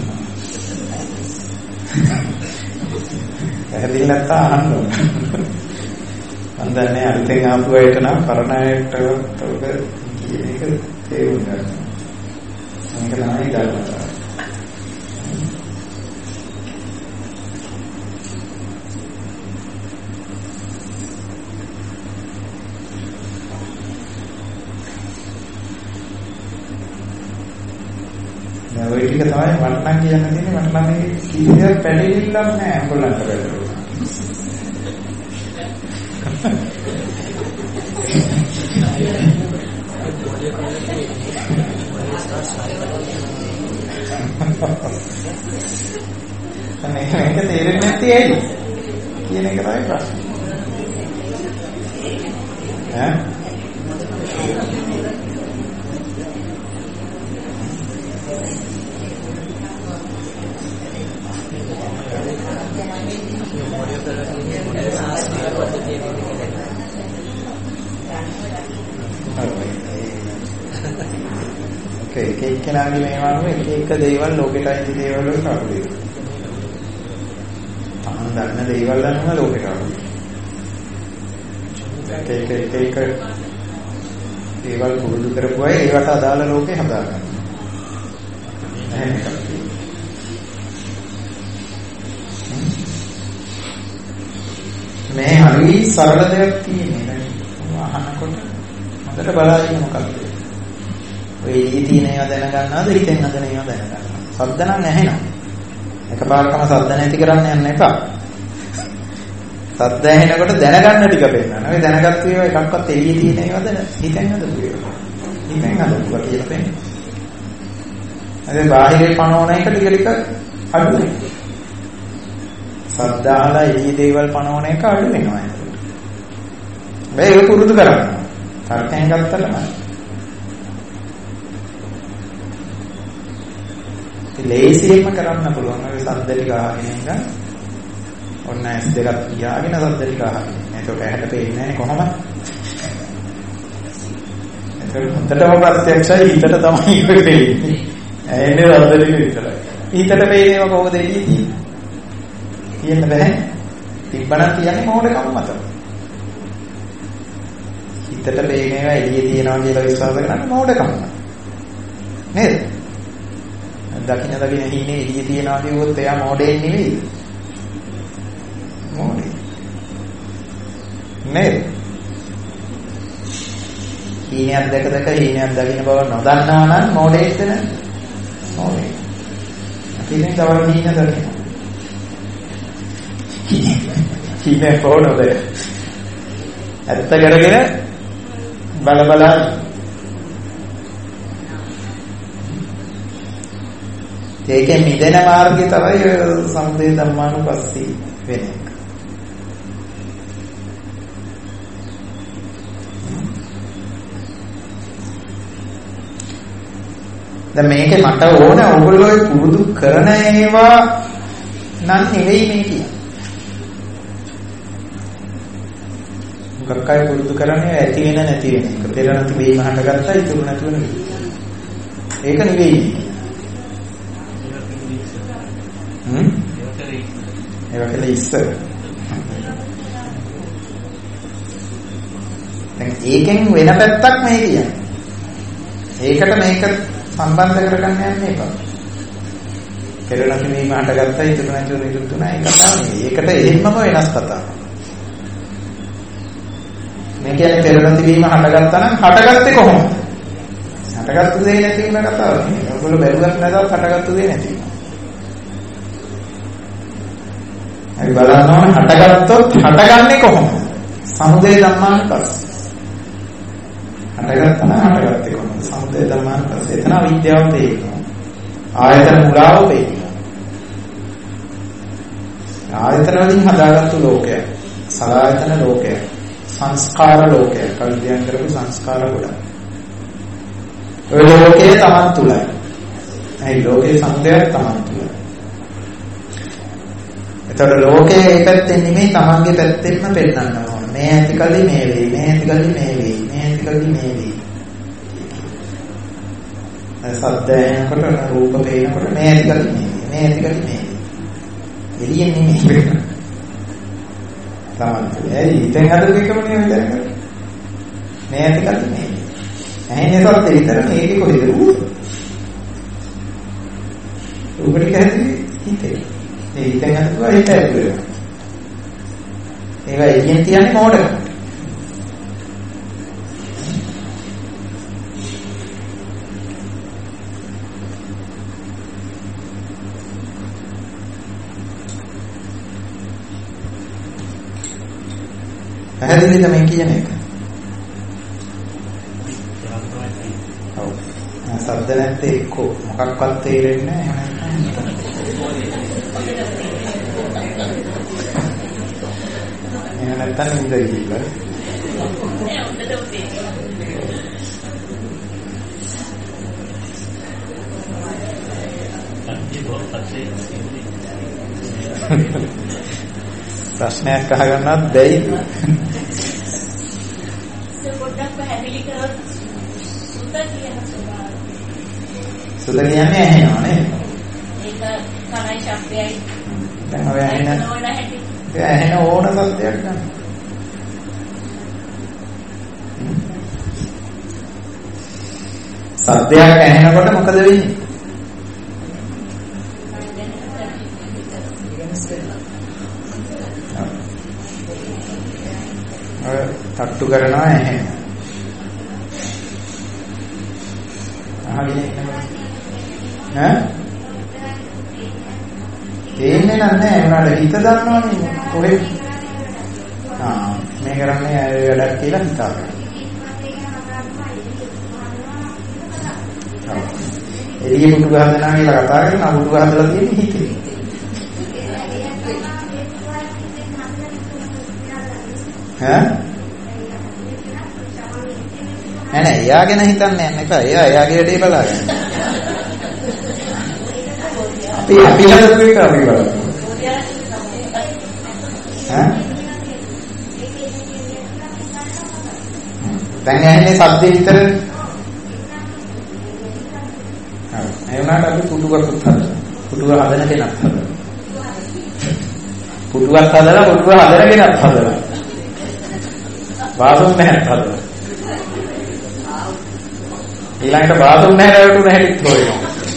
පැහැදිලි නැත්නම් අහන්න ඕන. මම දන්නේ අලුතෙන් ආපු අයට නම් පරණ අයට ඔක කියන එක තේරුම් ගන්න. මේක තමයි ධර්මතාවය. දැන් ඔය ටික තමයි මට නම් කියන්න තියෙන්නේ. මට නම් මේ කීයක් පැටලිල්ලක් නෑ ඔයගොල්ලන්ට බැලුවා. අනේ මේක තේරෙන්නේ නැති ඇයි කියන එක තමයි ප්‍රශ්නේ. ඈ ඔකේ එක එක්කෙනාගේ මේවා නෙවෙයි එක එක දේවල් ලෝකෙට අයිති දේවල් වලට අහු වෙනවා. තමන් දන්න දේවල් අනුව ලෝකෙට අහු වෙනවා. එක එක එක එක දේවල් පුරුදු කරපු අය ඒවට අදාළ ලෝකේ හදාගන්නවා. එහෙම එකක් තියෙනවා. මේ හරි සරල දෙයක් තියෙන්නේ. අහනකොට හොඳට බලන්න මොකක්ද? ඔය ඊ තියෙන ඒවා දැනගන්නවද හිතෙන් හදන ඒවා දැනගන්නවද? සද්ද නම් ඇහෙනවා. එකපාරටම සද්ද නැති කරන්න යන්න එපා. සද්ද ඇහෙනකොට දැනගන්න ටික පෙන්නනවා. ඔය දැනගත්තු ඒවා එකක්වත් එළියේ තියෙන ඒවාද හිතෙන් හදපු ඒවා. හිතෙන් හදපුවා කියලා පෙන්නනවා. අද බාහිරේ පනවන එක ටික ටික අඩු වෙනවා. සද්ද අහලා එළියේ දේවල් පනවන එක අඩු වෙනවා. මේක පුරුදු කරන්න. තරකෙන් ගත්තටම ලේසියෙන්ම කරන්න පුළුවන්. ඔය සද්ද ටික අහගෙන ඉන්න. ඔන්න ඇස් දෙකක් පියාගෙන සද්ද ටික අහගෙන. එතකොට ඇහැට පේන්නේ නැහැ කොහොමද? එතකොට හොඳටම ප්‍රත්‍යක්ෂයි හිතට තමයි ඒක පේන්නේ. ඇහෙන්නේ සද්ද ටික විතරයි. හිතට පේන්නේම කොහොමද එළියේ තියෙන්නේ? කියන්න බෑ. තිබ්බනම් කියන්නේ මොඩකම මත. හිතට පේන ඒවා එළියේ තියනවා කියලා විශ්වාස කරන්නේ මොඩකම. නේද? දකින්න දකින්න හින්නේ එළියේ තියනවා කිව්වොත් එයා මොඩේ නෙවෙයි. මොඩේ. නේද? හීනයක් දැක දැක හීනයක් දකින්න බව නොදන්නා නම් මොඩේද නේ? මොඩේ. අපිනේ තවර හීන දකින්න. හීනේ කොහොමද? ඇත්ත කරගෙන බල බල ඒකෙන් මිදෙන මාර්ගය තමයි සමුදය ධම්මානුපස්සී වෙන එක. දැන් මේකේ මට ඕන ඔයගොල්ලෝ පුරුදු කරන ඒවා නම් නෙවෙයි මේ කියන්නේ. මොකක්කයි පුරුදු කරන්නේ ඇති වෙන නැති වෙන එක. පෙර නැති වීම හටගත්තා ඉතුරු නැතුව නෙවෙයි. ඒක නෙවෙයි. හ්ම්? ඒක කියලා ඉස්සර. දැන් ඒකෙන් වෙන පැත්තක් මේ කියන්නේ. ඒකට මේක සම්බන්ධ කරගන්න යන්න එපා. පෙර නැති වීම හටගත්තා ඉතුරු නැතුව නිරුද්ධුණා ඒක කතාව නෙවෙයි. ඒකට එහෙම්මම වෙනස් කතාවක්. මේ කියන්නේ පෙර නැති වීම හටගත්තා නම් හටගත්තේ කොහොමද? හටගත්තු දේ නැති වෙන කතාවක් නෙවෙයි. ඔයගොල්ලෝ බැලුවත් නැතත් හටගත්තු දේ නැති වෙනවා. හරි බලන්න ඕන හටගත්තොත් හටගන්නේ කොහොමද? සමුදය ධම්මානුපස්සී. හටගත්තා නම් හටගත්තේ කොහොමද? සමුදය ධම්මානුපස්සී. එතන විද්‍යාව තේරෙනවා. ආයතන මුලාව පේනවා. ආයතන වලින් හදාගත්තු ලෝකය. සලආයතන ලෝකය. සංස්කාර ලෝකය. කල්පියන් කරපු සංස්කාර ගොඩක්. ඔය ලෝකයේ තමන් තුලයි. ඒ ලෝකයේ සමුදයක් තමන් තුලයි. එතකොට ලෝකයේ ඒ පැත්තෙන් නෙමෙයි තමන්ගේ පැත්තෙන්ම පෙන්නන්න ඕන. මේ ඇතිකල්ලි මේ වෙයි, මේ ඇතිකල්ලි මේ වෙයි, මේ ඇතිකල්ලි මේ වෙයි. සද්ද ඇහෙනකොට රූප පේනකොට මේ ඇතිකල්ලි මේ වෙයි, මේ ඇතිකල්ලි මේ වෙයි. එළියෙන් නෙමෙයි වෙන්නේ. තමන් තුල. ඇයි ඉතින් හදපු එකම නෙමෙයි දැනගන්න. මේ ඇතිකල්ලි මේ වෙයි. ඇහෙන්නේ සද්ද විතර මේකේ කොහෙද රූප? රූප ටික හැදෙන්නේ හිතේ. ඒ හිතෙන් හදුවා හිත ඇතුළේ. ඒවා එකින් තියන්නේ මොඩකම. පැහැදිලිද මේ කියන එක? ඔව්. සද්ද නැත්තේ එක්ක මොකක්වත් තේරෙන්නේ නැහැ. එහෙම නැත්තම් ඉඳ ගිහිල්ලා. නෑ උඩට උදේ. ප්‍රශ්නයක් අහගන්නවත් බැයිද? පොඩ්ඩක් පැහැදිලි කරොත් සුත කියන ස්වභාවය. සුත කියන්නේ ඇහෙනවා නේද? ඒක කනයි ශබ්දයයි. දැන් ඔය ඇහෙන ඒ ඇහෙන ඕන සත්‍යයක් ගන්න. සත්‍යයක් ඇහෙනකොට මොකද වෙන්නේ? තට්ටු කරනවා ඇහෙන. අහගෙන ඉන්නවා. ඈ? තේන්නේ නැහැ උනාට හිත දන්නවනේ කොහෙද? ආ මේ කරන්නේ අය වැඩක් කියලා හිතාගන්න. එළිය පුටු ගහනවා කියලා කතා කරනවා පුටු ගහලා තියෙන්නේ හිතේ. ඈ? නෑ නෑ එයා ගැන හිතන්නේ නැහැ එපා. එයා එයාගේ වැඩේ බලාගන්න. අපි අපි හදපු එක අපි බලමු. ඈ? දැන් ඇහෙන්නේ සද්ද විතරනේ. හරි. ඒ වුණාට අපි පුටුවක් හදලා. පුටුව හදන කෙනක් හදලා. පුටුවක් හදලා පුටුව හදන කෙනක් හදලා. බාසුන් නැහැ හදලා. ඊළඟට බාසුන් නැහැ රැවටුන හැටිත් හොයනවා.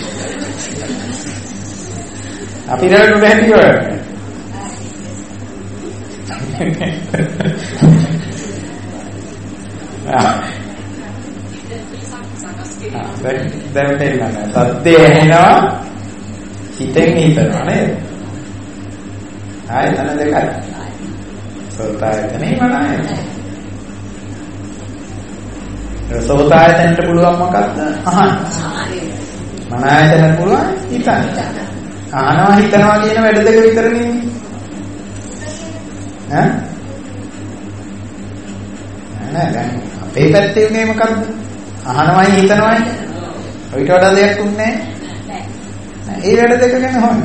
අපි රැවටුන හැටි හොයන්නේ. දැන් තේරෙනවා. සද්දේ ඇහෙනවා හිතෙන් හිතනවා නේද? ආයතන දෙකයි. සෝතායතනේ මනයි. සෝතායතනට පුළුවන් මොකක්ද? අහන්න. මනායතනට පුළුවන් හිතන්න. අහනවා හිතනවා කියන වැඩ දෙක විතරනේ. ඈ? නෑ දැන් අපේ පැත්තේ උනේ මොකද්ද? අහනවයි හිතනවයි. ඔයිට වඩා දෙයක් උන්නේ නෑ. නෑ. ඒ වැඩ දෙක ගැන හොයන්න.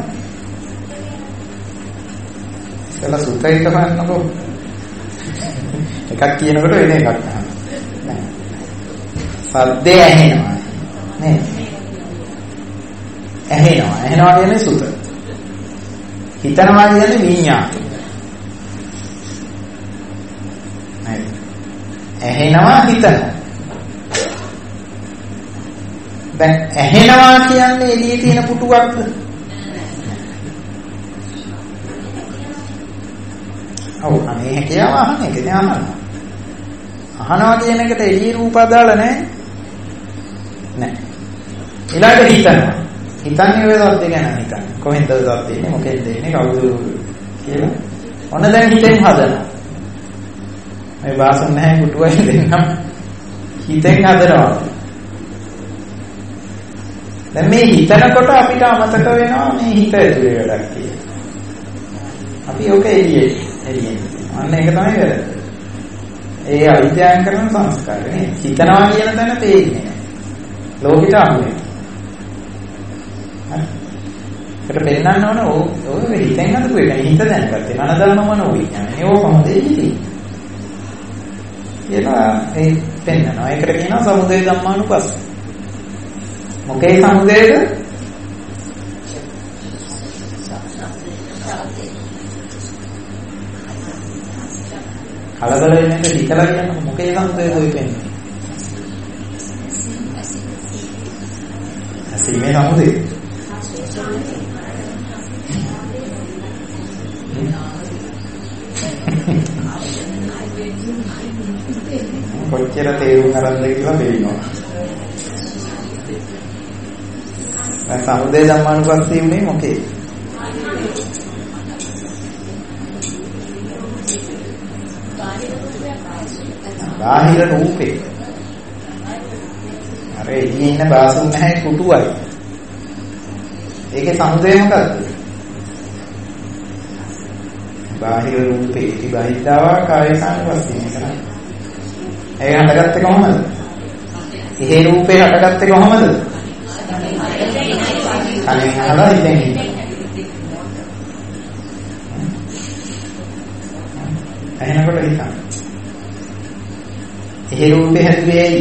ඉතලා සුත්තයිත හොයන්නකෝ. එකක් කියනකොට වෙන එකක් අහන්න. නෑ. සද්දේ ඇහෙනවා. නේද? ඇහෙනවා. ඇහෙනවා කියන්නේ සුත. හිතනවා කියන්නේ විඤ්ඤාත. නේද? ඇහෙනවා හිතනවා. දැන් ඇහෙනවා කියන්නේ එළියේ තියෙන පුටුවක්ද? ඔව් අනේ හැකියාව අහන එක නේ අහනවා. අහනවා කියන එකට එළියේ රූප අදාළ නැහැ. නැහැ. ඊළඟට හිතනවා. හිතන්නේ ඔය දත් දෙක ගැන හිතන්නේ. කොහෙන්ද දත් තියෙන්නේ? මොකෙන්ද ඉන්නේ? කවුද කියලා. ඔන්න දැන් හිතෙන් හදනවා. මේ වාසන නැහැ පුටුවයි දෙන්නම්. හිතෙන් හදනවා. දැන් මේ හිතනකොට අපිට අමතක වෙනවා මේ හිත ඇතුලේ වැඩක් කියලා. අපි ඔක එළියේ එළියේ. අන්න ඒක තමයි වැරද්ද. ඒ අවිද්‍යාවෙන් කරන සංස්කාරය නේ. හිතනවා කියන තැන තේින්නේ නැහැ. ලෝකිත අහුවේ. හරි. ඒකට පෙන්නන්න ඕන ඔය හිතෙන් හදපු එක. හිත දැනගත්තේ. අනදන්නම නොවේ. يعني ඕක කොහොමද ඉන්නේ? ඒලා ඒ පෙන්නනවා. ඒකට කියනවා සමුදය ධම්මානුපස්ස. මොකේ සමුදයද? කලබල වෙන්නේ හිතලා කියන්නේ මොකේ සමුදයද ඔය කියන්නේ? ඇසීමේ සමුදය. කොච්චර තේරුම් අරන්ද කියලා බැරිනවා. දැන් සමුදය ධම්මානුපස්සී උනේ මොකේ? බාහිර රූපේ. අර එන්නේ ඉන්න බාසුන් නැහැ පුටුවයි. ඒකේ සමුදය මොකද්ද? බාහිර රූපේ ඉති බහිද්ධාවා කායසානුපස්සී නේද? ඒ හටගත්තේ කොහොමද? ඒ රූපේ හටගත්තේ කොහොමද? කලින් අහලා ඉතින් ඇහෙනකොට හිතන්න. ඒ රූපේ හැදුවේ ඇයි?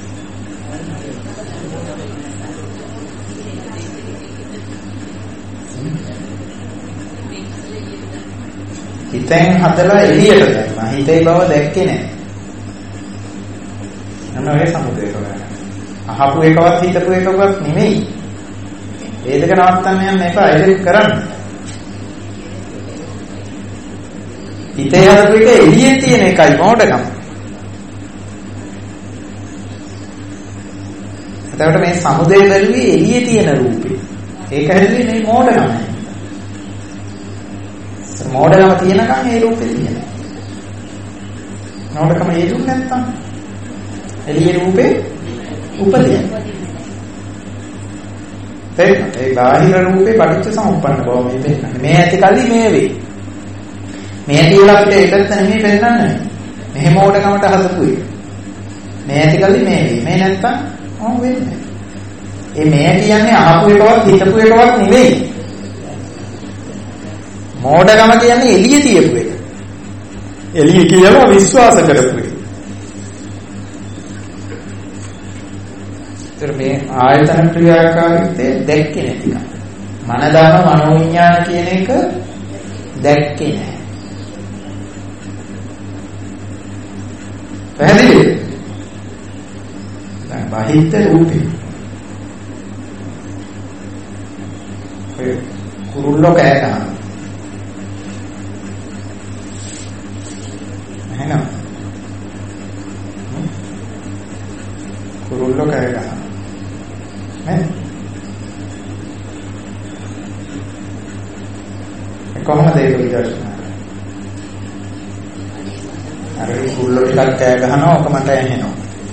හිතෙන් හදලා එළියට දැම්මා. හිතේ බව දැක්කේ නැහැ. නම ඔය සමුදේ කරන්නේ. අහපු එකවත් හිතපු එකවත් නෙමෙයි. ඒ දෙක නවත්තන්න යන්න එපා. ඒක කරන්න. හිතේ හදපු එක එළියේ තියෙන එකයි මොඩකම. එතකොට මේ සමුදේ බැලුවේ එළියේ තියෙන රූපේ. ඒක හැදුවේ මේ මොඩකම. මොඩකම තියෙනකන් ඒ රූපේ තියෙනවා. මොඩකම හේතුන් නැත්තම් එළියේ රූපේ උපදින. ඒ බාහිර රූපේ පටිච්ච සමුප්පන්න බව මේ පෙන්නන්නේ. මේ ඇති කල්ලි මේ වේ. මේ ඇතිවල අපිට ඒකත් නෙමෙයි පෙන්නන්නේ. මෙහෙම මොඩකමට හදපු එක. මේ ඇති කල්ලි මේ වේ. මේ නැත්තම් ඔව් වෙන්නේ. ඒ මේ කියන්නේ අහපු එකවත් හිතපු එකවත් නෙවෙයි. මොඩකම කියන්නේ එළිය තියපු එක. එළිය කියලා විශ්වාස කරපු එක. ඒතර මේ ආයතන ක්‍රියාකාරීත්වය දැක්කේ නැතිකම. මනදාන මනෝවිඤ්ඤාණ කියන එක දැක්කේ නැහැ. පැහැදිලිද? දැන් බාහිර රූපේ. ඒ කුරුල්ලෝ කෑ ගන්නවා. එහෙනම් කුරුල්ලෝ කෑ ගන්නවා. නේ? කොහොමද ඒක විදර්ශනා? අර කුරුල්ලෝ ටිකක් කෑ ගහනවා ඔක මට ඇහෙනවා.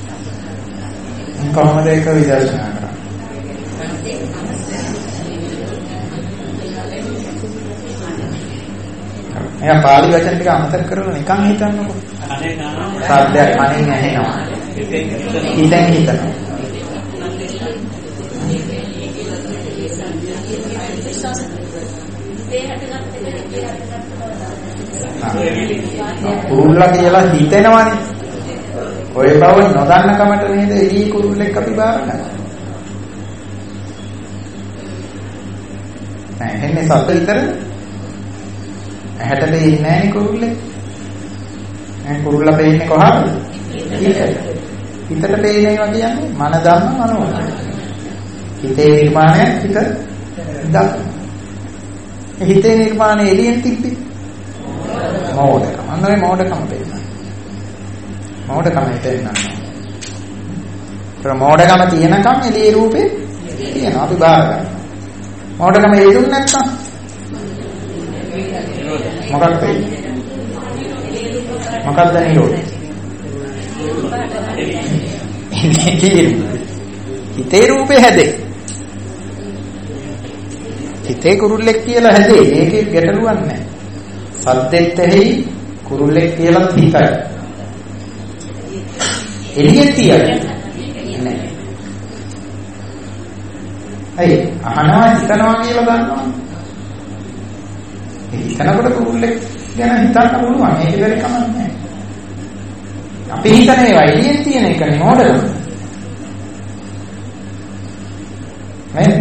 කොහොමද ඒක විදර්ශනා කරන්නේ? එයා පාලි වචන ටික අමතක කරලා නිකන් හිතන්නකො. සාධ්‍යයක් මනින් ඇහෙනවා. හිතෙන් හිතනවා. කුරුල්ලා කියලා හිතෙනවනේ. ඔය බව නොදන්න කමට නේද එළී කුරුල්ලෙක් අපි බාර ගන්නවා. නෑ එන්නේ සත්‍ය විතරනේ. ඇහැට දෙන්නේ නැහැ කුරුල්ලේ. ඒ කුරුල්ලා පෙන්නේ කොහොමද? හිතට. හිතට පෙන්නේ ඒවා කියන්නේ මන ධම්ම මනෝ. හිතේ නිර්මාණය හිත දක්. හිතේ නිර්මාණය එළියෙන් තිබ්බි. මොඩකම. අන්න ඒ මොඩකම පෙන්නනවා. මොඩකම පෙන්නනවා. ප්‍රමෝඩකම තියෙනකම් එළියේ රූපේ තියෙනවා. අපි බාර ගන්නවා. මොඩකම හේතුන් නැත්තම් මොකක්ද මොකක්ද නිරෝධය? හිතේ රූපේ හැදේ. හිතේ කුරුල්ලෙක් කියලා හැදේ. ඒකේ ගැටලුවක් නැහැ. සද්දෙත් ඇහි කුරුල්ලෙක් කියලා හිතයි. එළියේ තියන්නේ නැහැ. අයි අහනවා හිතනවා කියලා දන්නවා. හිතනකොට කුරුල්ලෙක් ගැන හිතන්න පුළුවන්. මේක බැරි කමක් නැහැ. අපි හිතන ඒවා එළියෙන් තියෙන එක නෝඩකම. නේද?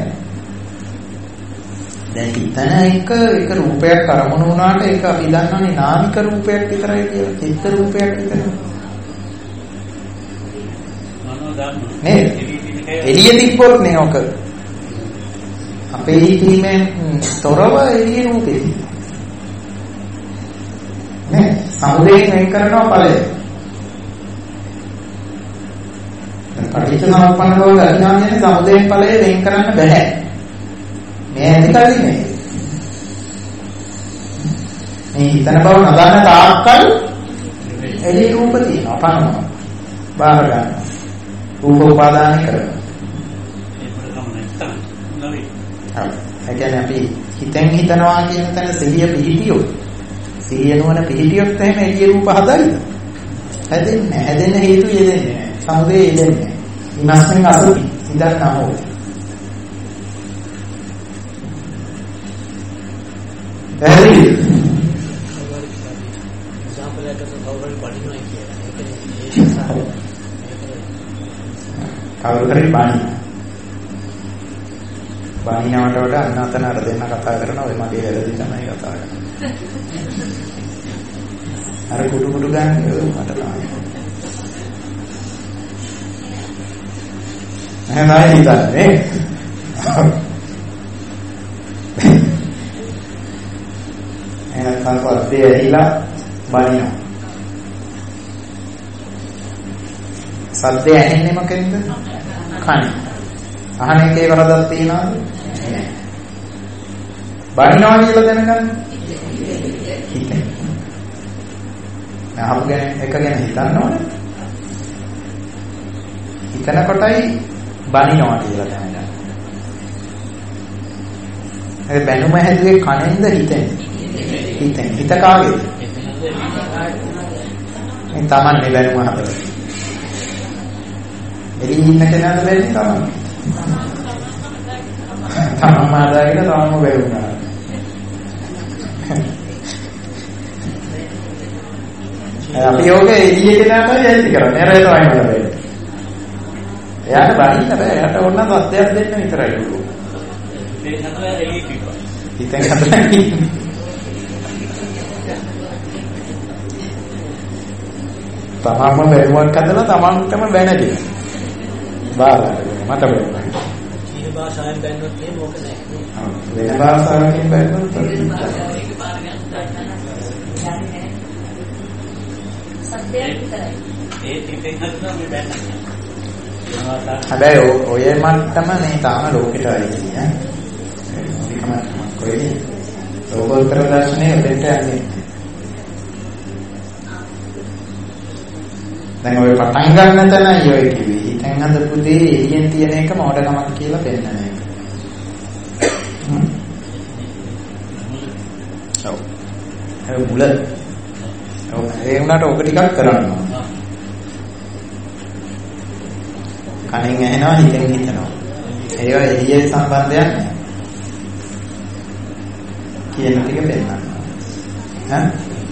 දැන් හිතන එක එක රූපයක් අරමුණු වුණාට ඒක අපි දන්නවනේ නාමික රූපයක් විතරයි කියලා. චිත්ත රූපයක් විතරයි. මනෝ දන්න. නේද? එළිය තිබ්බොත් නේ ඔක. අපේ හිතීමෙන් තොරව එළිය රූපේ. නේ? සමුදයෙන් වෙන් කරනවා ඵලය. පටිච්චසමුප්පන්න බව අඥානයෙන් සමුදයෙන් ඵලය වෙන් කරන්න බෑ. මේ ඇතිකල්ලි නේ. මේ හිතන බව නදන්න තාක්කල් එළිය රූප තියෙනවා පනනවා. බාහිර ගන්න. රූප උපාදාන කරනවා. ඒ කියන්නේ අපි හිතෙන් හිතනවා කියන තැන සිහිය පිහිටියොත් සිහිය නුවණ පිහිටියොත් එහෙම එළිය රූප හදයිද? හැදෙන්නේ නැහැ. හැදෙන්න හේතු යෙදෙන්නේ නැහැ. සමුදේ යෙදෙන්නේ නැහැ. ඉමස්මින් අසුති ඉදන්නා හෝ. එක්සැම්පල් එකකට කවුරුහරි බඩිනවා කියලා. ඒක කවුරු හරි බණි. බණිනවට වඩා අන්න අතන අර දෙන්න කතා කරනවා ඔය මගේ වැරදි තමයි කතා කරන්නේ. අර කුඩු කුඩු ගන්නේ මට තමයි. එහෙමයි හිතන්නේ. එහෙනම් සංකල්පය ඇහිලා බණිනවා. සද්දය ඇහෙන්නේ මොකෙන්ද? කන. අහන එකේ වරදක් තියනවද? නැහැ. බණිනවා කියලා දැනගන්න. හිතෙන්. අහපු ගැන එක ගැන හිතන්න ඕනේ. හිතන කොටයි බණිනවා කියලා දැනගන්න. ඒ බැනුම හැදුවේ කනෙන්ද හිතෙන්ද? හිතෙන්. හිත කාගේද? මේ තමන්නේ බැනුම හදලා. එළින් ඉන්න කෙනාට බැරි තමයි. තමම ආදාගෙන තමම බැරුණා. අපි යෝගේ එළිය කෙනාටයි ඇති කරන්නේ. අර තමයි මම බැරි. එයාට බණින්න බෑ. එයාට ඕන සත්‍යයක් දෙන්න විතරයි උරු. මේ හතර එළිය කිව්වා. හිතෙන් හතර තමම බැරුවක් හදලා තමන්ටම බැනගෙන. බාරයි මට බැලුවා. චීන භාෂාවෙන් බැලුවොත් එහෙම ඕක නැහැ. වෙන භාෂාවකින් බැලුවොත් ඒක පාර ගන්න ගන්න. සත්‍යයක් විතරයි. ඒ ටිකෙන් හදනවා මේ බැලන්නේ. හැබැයි ඔය මට්ටම මේ තාම ලෝකෙට ආවේ නේ. ඒකම කොහෙද? ලෝකෝත්තර දර්ශනයේ උදේට යන්නේ. දැන් ඔය පටන් ගන්න තැනයි ඔය කිව්වේ. හිතෙන් හදපු දේ එළියෙන් තියෙන එක මොඩකමක් කියලා පෙන්නන එක. හ්ම්. ඔව්. ඒ මුල. ඔව් ඒ උනාට ඔක ටිකක් කරන්න ඕන. කණෙන් ඇහෙනවා හිතෙන් හිතනවා. ඒවා එළියේ සම්බන්ධයක් නැහැ. කියන ටික පෙන්නන්න. හා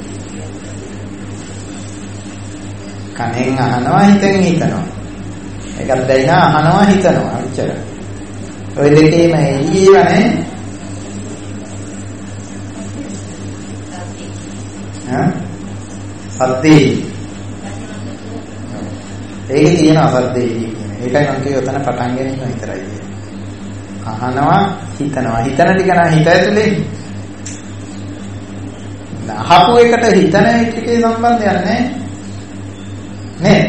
කනෙන් අහනවා හිතෙන් හිතනවා. ඒකත් දැයිනා අහනවා හිතනවා. අච්චර. ඔය දෙකේම එළියනේ. හා? සද්දේ. ඒකේ තියෙන අසද්දේ කියන්නේ. ඒකයි මම කිව්වේ ඔතන පටන් ගෙන ඉන්න විතරයි කියන්නේ. අහනවා හිතනවා. හිතන ටික නම් හිත ඇතුලේ. අහපු එකට හිතන එකේ සම්බන්ධයක් නැහැ. නේ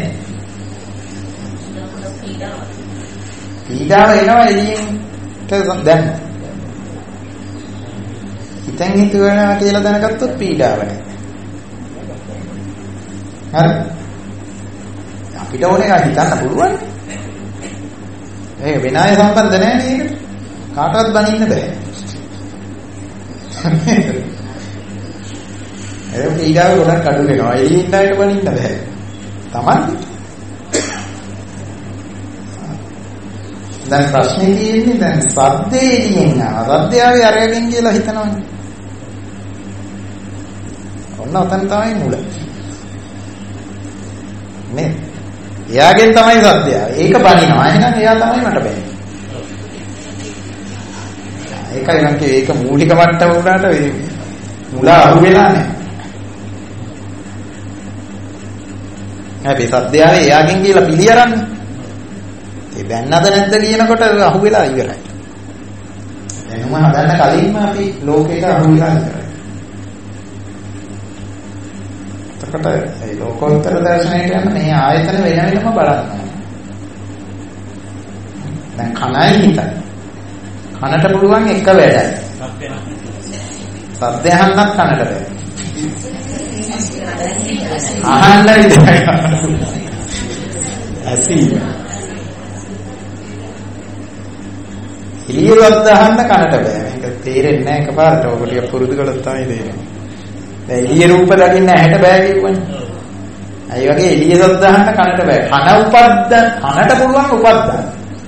පීඩාව එනවා එළියෙන් දැන් හිතෙන් හිතුවනවා කියලා දැනගත්තොත් පීඩාව නැහැ. හරි අපිට ඕනේ එක හිතන්න පුළුවන්. ඒ වෙන අය සම්බන්ධ නැහැ නේද? කාටවත් බනින්න බෑ. ඒ පීඩාව ගොඩක් අඩු වෙනවා. එළියෙන් ඉන්න අයට බනින්න බෑ. තමන් දැන් ප්‍රශ්නේ තියෙන්නේ දැන් සද්දේ එළියෙන් ආවා. සද්දයාවේ අරගෙන කියලා හිතනවනේ. ඔන්න ඔතන තමයි මුල. නේ. එයාගෙන් තමයි සද්දය. ඒක බනිනවා. එහෙනම් එයා තමයි මට බැන්නේ. ඒකයි මම කිව්වේ ඒක මූලික මට්ටම උනාට මුල අහු වෙලා නැහැ. හැබැයි සද්දයාවේ එයාගෙන් කියලා පිළියරන්නේ. ඒ බැන්නද නැද්ද කියනකොට අහු වෙලා ඉවරයි. දැනුම හදන්න කලින්ම අපි ලෝකෙට අහු වෙලා ඉවරයි. එතකොට ඒ ලෝකෝත්තර දර්ශනයට යන මේ ආයතන වෙන වෙනම බලන්න. දැන් කනයි හිතයි. කනට පුළුවන් එක වැඩයි. සද්ද අහන්නත් කනට බැහැ. අහන්න විතරයි. ඇසීම. එළියට අහන්න කනට බෑ. මේක තේරෙන්නේ නැහැ එකපාරට. ඔක ටික පුරුදු කළොත් තමයි තේරෙන්නේ. දැන් එළිය රූප දකින්න ඇහැට බෑ කියවනේ. අය වගේ එළිය සද්ද අහන්න කනට බෑ. කන උපද්ද කනට පුළුවන් උපද්දන්න.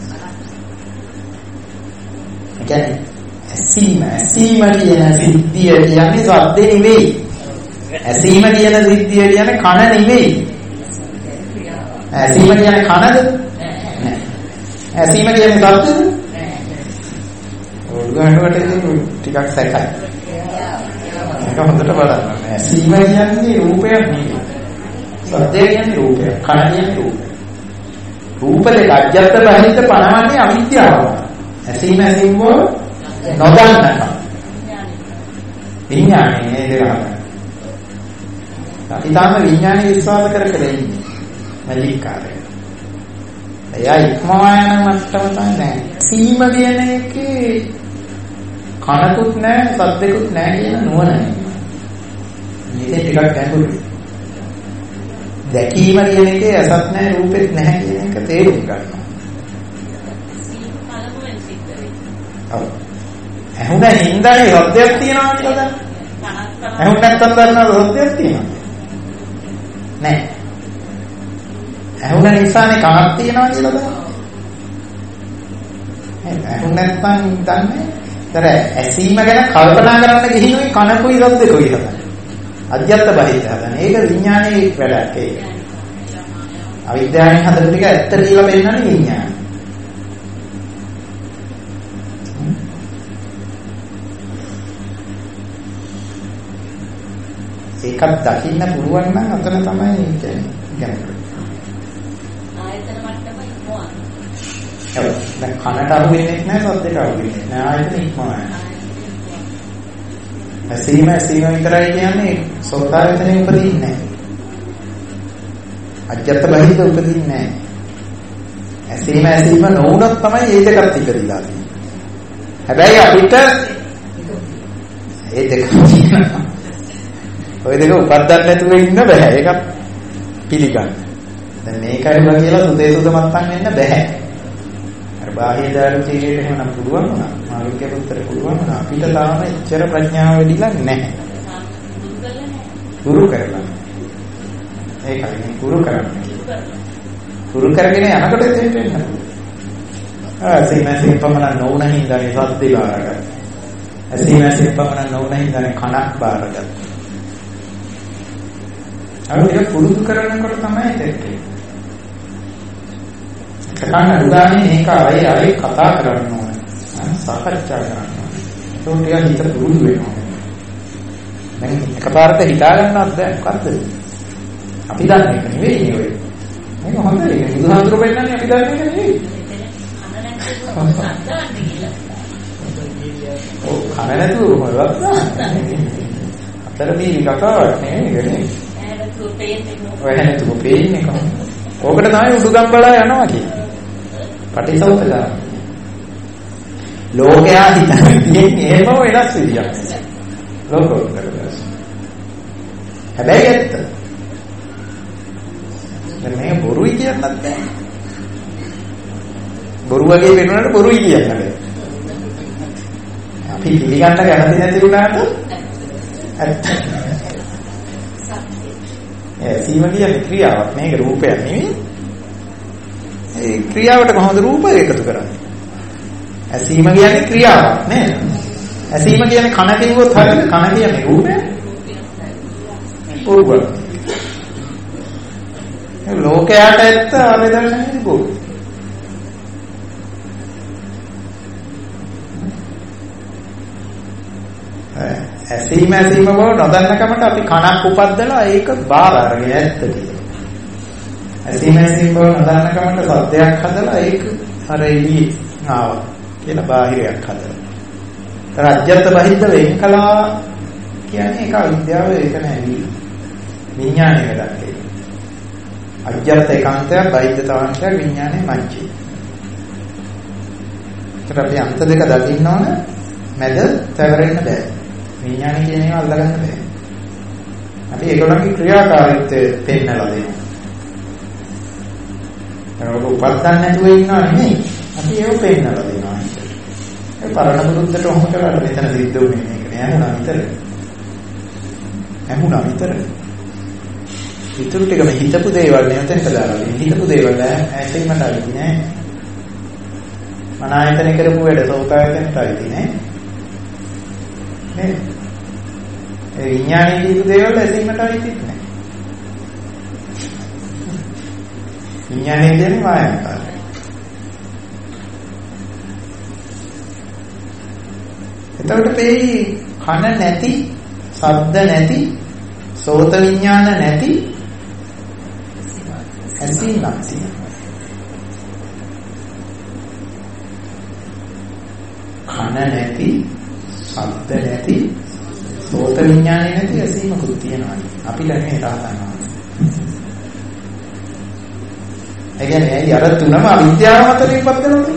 ඒ කියන්නේ ඇසීම ඇසීම කියන සිද්ධිය කියන්නේ සද්දේ නෙවෙයි. ඇසීම කියන සිද්ධිය කියන්නේ කන නෙවෙයි. ඇසීම කියන්නේ කනද? නෑ. ඇසීම කියන්නේ ශබ්දද? ඔළුවට ටිකක් සැකයි. ඒක හොඳට බලන්න. ඇසීම කියන්නේ රූපයක් නෙවෙයි. ශබ්දය කියන්නේ රූපයක්. කන කියන්නේ රූපයක්. රූප දෙක අජ්ජත් බහිද්ද පනවන්නේ අවිද්‍යාව. ඇසීම ඇසීම වල නොදන්නකම. විඥානේ නේද ගන්න. ඊටාම විඥානේ විශ්වාස කර කර ඉන්නේ. මැජික් කාර්යය. එයා ඉක්මවා යන මට්ටම තමයි. සීම කියන එකේ කනකුත් නැහැ, සද්දකුත් නැහැ කියන නුවණ. මේක ටිකක් ගැඹුරුයි. දැකීම කියන එකේ අසත් නැහැ, රූපෙත් නැහැ කියන එක තේරුම් ගන්නවා. ඔව්. ඇහුණ හින්දානේ සද්දයක් තියෙනවා කියලා. ඇහුණ නැත්තම් දන්නවද සද්දයක් තියෙනවා? නැහැ. ඇහුණ නිසානේ කනක් තියෙනවා කියලා දන්නවා. ඇහුණ නැත්තම් දන්නේ. ඒතර ඇසීම ගැන කල්පනා කරන්න ගිහිනුයි කනකුයි සද්දකුයි හදන්නේ. අධ්‍යත්ත බහිද්ද හදන්නේ. ඒක විඥානයේ වැඩක් ඒක. අවිද්‍යාවෙන් හදපු ටික ඇත්ත කියලා පෙන්නන්නේ විඥානය. ඒකත් දකින්න පුළුවන් නම් අතන තමයි කියන්නේ ගැඹුරු. ආයතන මට්ටම ඉක්මවා. ඔව්. දැන් කනට අහු වෙන්නේ නැහැ, සද්දට අහු වෙන්නේ නැහැ. ආයතන ඉක්මවා. ඇසීම ඇසීම විතරයි කියන්නේ සෝතායතනෙ උපදින්නේ නැහැ. අජ්ජත් බහිද්ද උපදින්නේ නැහැ. ඇසීම ඇසීම නොවුනොත් තමයි ඒ දෙකත් ඉපදිලා තියෙන්නේ. හැබැයි අපිට ඒ දෙක තියෙනවා. ඔය දෙක උපද්දන්න නැතුව ඉන්න බෑ. ඒක පිළිගන්න. දැන් මේකයි වගේ කියලා සුදේ සුද මත්තන් වෙන්න බෑ. අර බාහිර දාර්ශනිකයට එහෙම නම් පුළුවන් වුණා. මාළුක්‍ය පුතර පුළුවන් වුණා. අපිට තාම එච්චර ප්‍රඥාව වැඩිලා නැහැ. ගුරු කරලා. ඒකයි ගුරු කරන්නේ. ගුරු කරගෙන යනකොට දෙන්න වෙනවා. ආ සීමාසින් පමණ නොවුන හින්දානේ සද්දේ බාරගත්තා. සීමාසින් පමණ නොවුන හින්දානේ කනක් බාරගත්තා. අර ඒක පුරුදු කරනකොට තමයි තේරෙන්නේ. කතාන අනුගාමී මේක අය අය කතා කරන්න ඕනේ. සාකච්ඡා කරන්න ඕනේ. ඒක හිත පුරුදු වෙනවා. දැන් එකපාරට හිතා ගන්නවත් බෑ මොකද්ද? අපි දන්නේ ඒක නෙවෙයි ඔය. මේක හොඳයි. බුදුහාමුදුරුවෝ වෙන්නන්නේ අපි දන්නේ ඒක නෙවෙයි. ඔව් කන නැතුව මොකවත් නැහැ. අතරදී කතාවක් නෙවෙයි. ඔය නැතුව පේන්නේ කොහොමද? ඕකට තමයි උඩුගම් බලා යනවා කියන්නේ. පටිසෝතලා. ලෝකයා හිතන්නේ එහෙම වෙනස් විදියක්. ලෝකෝත්තර. හැබැයි ඇත්ත. දැන් මේ බොරුයි කියන්නත් බෑ. බොරු වගේ වෙනුනට බොරුයි කියන්න බෑ. අපි පිළිගන්න කැමති නැති වුණාට ඇත්ත. ඒ සීම කියන්නේ ක්‍රියාවක්. මේක රූපයක් නෙවෙයි. ඒ ක්‍රියාවට කොහොමද රූපය එකතු කරන්නේ? ඇසීම කියන්නේ ක්‍රියාවක් නේද? ඇසීම කියන්නේ කන කිව්වොත් හරියට කන කියන්නේ රූපය. රූපය. ඒ ලෝකයට ඇත්ත ආවේදනයි බොරු. ඇසීම ඇසීම බව නොදන්නකමට අපි කනක් උපද්දලා ඒක බාර අරගෙන ඇත්ත කියලා. ඇසීම ඇසීම බව නොදන්නකමට සද්දයක් හදලා ඒක අර එළියේ ආවා කියලා බාහිරයක් හදලා. රාජ්‍යත් බහිද්ද වෙන් කළා කියන්නේ ඒක අවිද්‍යාව ඒක නෑ. විඥානයේ වැඩක් ඒක. අජ්ජත් ඒකාන්තය බහිද්ද තවන්තය විඥානයේ මැජ්ජේ. ඒකට අපි අන්ත දෙක දකින්න ඕන මැද තවරෙන්න බෑ. විඥාන කියන ඒවා අල්ලගන්න බෑ. අපි ඒගොල්ලන්ගේ ක්‍රියාකාරීත්වය පෙන්නලා දෙනවා. ඒක උපත්තන් නැතුව ඉන්නව නෙමෙයි. අපි ඒක පෙන්නලා දෙනවා. ඒ පරණ බුදුන්ට ඔහොම කරලා මෙතන සිද්ධ වුණේ මේක නෑ නේද විතර. ඇහුණා විතර. ඉතුරු ටිකම හිතපු දේවල් නෙවෙතෙන්ට දාලා හිතපු දේවල් ඇසීමට අයිති නෑ. මන ආයතන කරපු වැඩ සෝතායතනට අයිති නෑ. නේද? ඒ විඥානයේ කියපු දේවල් ඇසීමට අයිතිත් නැහැ. විඥානයේ කියන්නේ මායාකාරයි. එතකොට මේ කන නැති, ශබ්ද නැති, සෝත විඥාන නැති ඇසීමක් තියෙනවා. කන නැති, ශබ්ද නැති, සෝත විඥානේ නැති ඇසීමකුත් තියෙනවා. අපිට මේ තාතනවා. ඒ කියන්නේ ඇයි අර තුනම අවිද්‍යාව මතලින් පද්දනවනේ?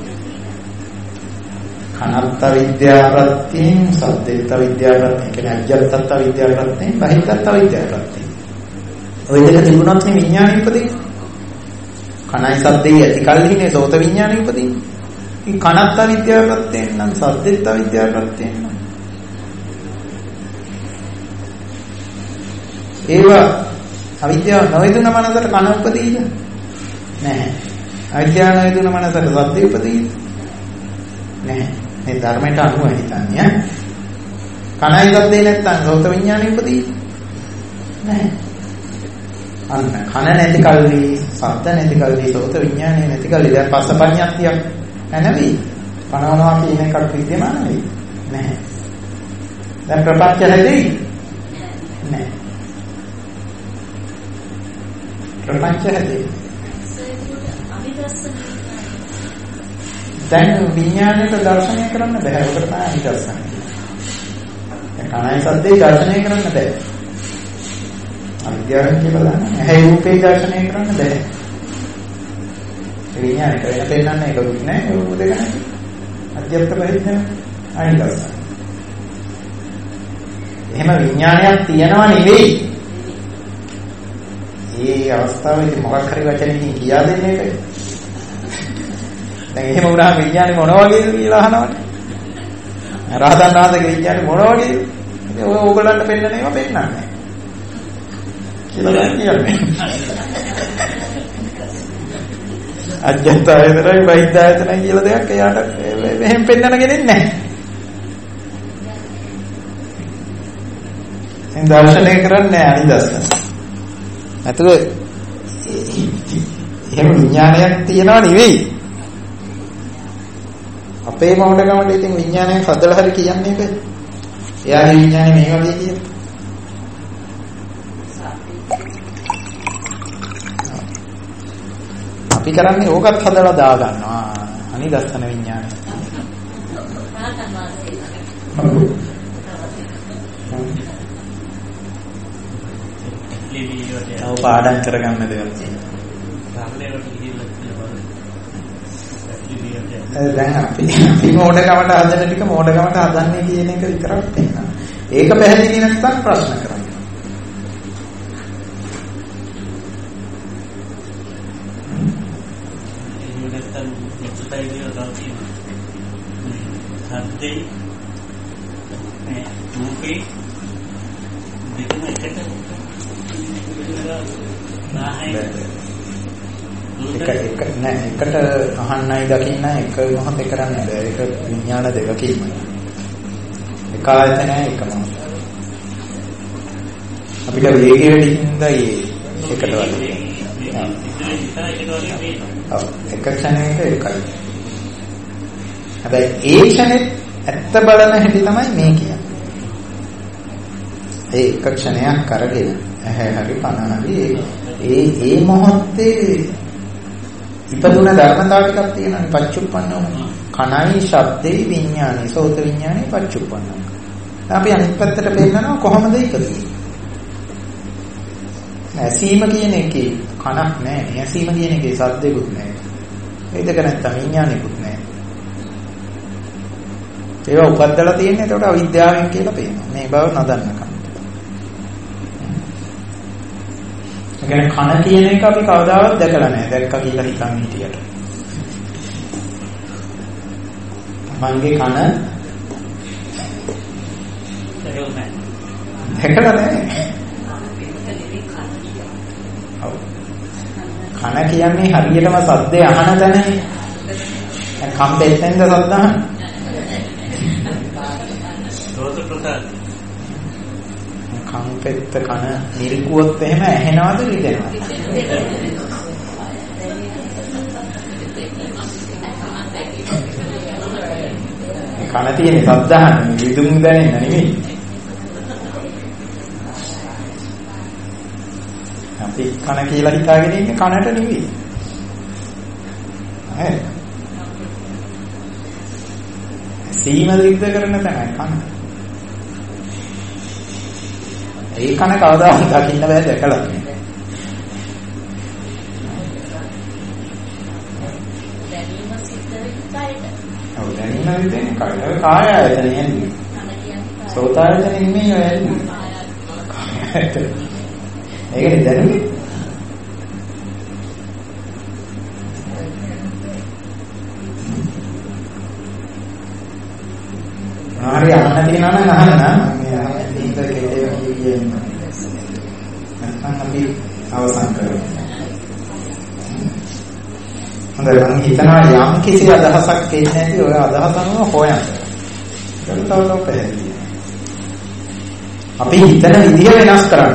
කනත්ත විද්‍යාවත්තින්, සද්දෙත්ත විද්‍යාවත්තින්, කියන්නේ අජ්ජත්තත්ත විද්‍යාවත්තින්, බහිත්තත්ත විද්‍යාවත්තින්. ඔය දෙක තිබුණොත් මේ විඥානෙ උපදින්නේ. කනයි සද්දේ ඇති කල්හිනේ සෝත විඥානෙ උපදින්නේ. ඉතින් කනත්ත විද්‍යාවත්තින් නම් සද්දෙත්ත විද්‍යාවත්තින් නම් ඒවා අවිද්‍යාව නොයදුන මනසට කන උපදීද? නැහැ. අවිද්‍යාව නොයදුන මනසට සද්දේ උපදීද? නැහැ. මේ ධර්මයට අනුව හිතන්නේ ඈ. කනයි සද්දේ නැත්තම් සෝත විඥානෙ උපදීද? නැහැ. අන්න කන නැති කල්ලි, ශබ්ද නැති කල්ලි, සෝත විඥානය නැති කල්ලි දැන් පස්සපඤ්ඤාත්තියක් නැනවි. පනවනවා කියන එකක් විද්‍යමාන නෙවෙයි. නැහැ. දැන් ප්‍රපංච හැදෙයි? නැහැ. ප්‍රපංච හැදෙයි. දැන් විඥානයට දර්ශනය කරන්න බෑ. ඔකට තමයි අනිදර්ශනය. දැන් කනයි සද්දේ දර්ශනය කරන්න බෑ. අවිද්‍යාවෙන් කියලා දාන්න. ඇහැ රූපේ දර්ශනය කරන්න බෑ. ඒ විඥානය කරලා පෙන්නන්න ඒකකුත් නෑ. ඒ රූප දෙක නෑ. අධ්‍යාත්ම බහිද්ද අනිදර්ශනය. එහෙම විඥානයක් තියනවා නෙවෙයි. මේ අවස්ථාවේදී මොකක් හරි වචනකින් කියා දෙන්නේ ඒකයි. දැන් එහෙම වුණාම විඥානේ මොන වගේද කියලා අහනවනේ. රහතන් වහන්සේගේ විඥානේ මොන වගේද? ඉතින් ඔය ඕගලන්ට පෙන්නන ඒවා පෙන්නන්නේ නැහැ. කියලා දැන් කියන්නේ. අජ්ජත් ආයතනයි වෛද්‍ය ආයතනයි කියලා දෙයක් එයාට මෙහෙම පෙන්නන කෙනෙක් නැහැ. දැන් දර්ශනය කරන්නේ අනිදස්සන. නැතුව එහෙම විඥානයක් තියනවා නෙවෙයි. අපේ මොහොතකමට ඉතින් විඥානයක් හදලා හරි කියන්නේ ඒක. එයාගේ විඥානේ මේ වගේ කියන. අපි කරන්නේ ඕකත් හදලා දා ගන්නවා. අනිදස්සන විඥානය. ඔව් පාඩම් කරගන්න දේවල් තියෙනවා. දැන් අපි අපි මොඩකමට හදන ටික මොඩකමට හදන්නේ කියන එක විතරක් තේනවා. ඒක පැහැදිලි නැත්නම් ප්‍රශ්න කරන්න. ඒ නැත්නම් මෙච්චරයි කියලා තියෙනවා. හද්දේ මේ රූපේ දෙකම එකට එක එක නෑ එකට අහන්නයි දකින්න එක මොහොතේ කරන්න බෑ. ඒක විඥාන දෙකකින්ම. එක ආයතනය එකම. අපිට වේගය වැඩි හින්දා ඒකට වගේ. ඔව් එක ක්ෂණයක එකයි. හැබැයි ඒ ක්ෂණෙත් ඇත්ත බලන හැටි තමයි මේ කියන්නේ. ඒ එක ක්ෂණයක් කරගෙන ඇහැ හරි කන හරි ඒ ඒ මොහොතේ ඉපදුන ධර්මතාව ටිකක් තියෙනවානේ පච්චුප්පන්නව. කනයි ශබ්දේ විඥානේ සෝත විඥානේ පච්චුප්පන්නව. අපි අනිත් පැත්තට පෙන්නනවා කොහොමද ඉපදුනේ? ඇසීම කියන එකේ කනක් නැහැ. ඇසීම කියන එකේ ශබ්දෙකුත් නැහැ. ඒ දෙක නැත්තම් විඥානෙකුත් නැහැ. ඒවා උපද්දලා තියෙන්නේ ඒකට අවිද්‍යාවෙන් කියලා පේනවා. මේ බව නදන්නකම්. ඒ කන කියන එක අපි කවදාවත් දැකලා නැහැ. දැක්කා කියලා හිතන් හිටියට. මන්ගේ කන දැකලා නැහැ. ඔව්. කන කියන්නේ හරියටම සද්දේ අහන තැනනේ. දැන් කම්පෙන්සෙන්ද සද්ද අහන? සෝත ප්‍රසාද. පෙත්ත කන නිරිකුවොත් එහෙම ඇහෙනවද රිදෙනවද? කන තියෙන සද්දාහන විදුම් දැනෙන්න නෙමෙයි. අපි කන කියලා හිතාගෙන ඉන්නේ කනට නෙවෙයි. හරි. සීම දිග්ද කරන තැනයි කන. ඒ කන කවදාවත් දකින්න බෑ දැකලා. දැනීම සිද්ධ වෙන්නේ ඔව් දැනීම වෙන්නේ කාය කාය ආයතනය යන්නේ. සෝත ආයතනෙ නෙමෙයි ඔය යන්නේ. කාය ආයතන. ඒකනේ දැනුනේ. හරි අහන්න තියෙනවා නම් අහන්න. මේ අහන්න ඉඳ කෙලේ කියන්නේ. නැත්නම් අපි අවසන් කරමු. හොඳයි මම හිතනවා යම් කිසි අදහසක් එන්නේ නැති ඔය අදහස අනුව හොයන්න. ඒක තව තව පැහැදිලි. අපි හිතන විදිය වෙනස් කරන්න.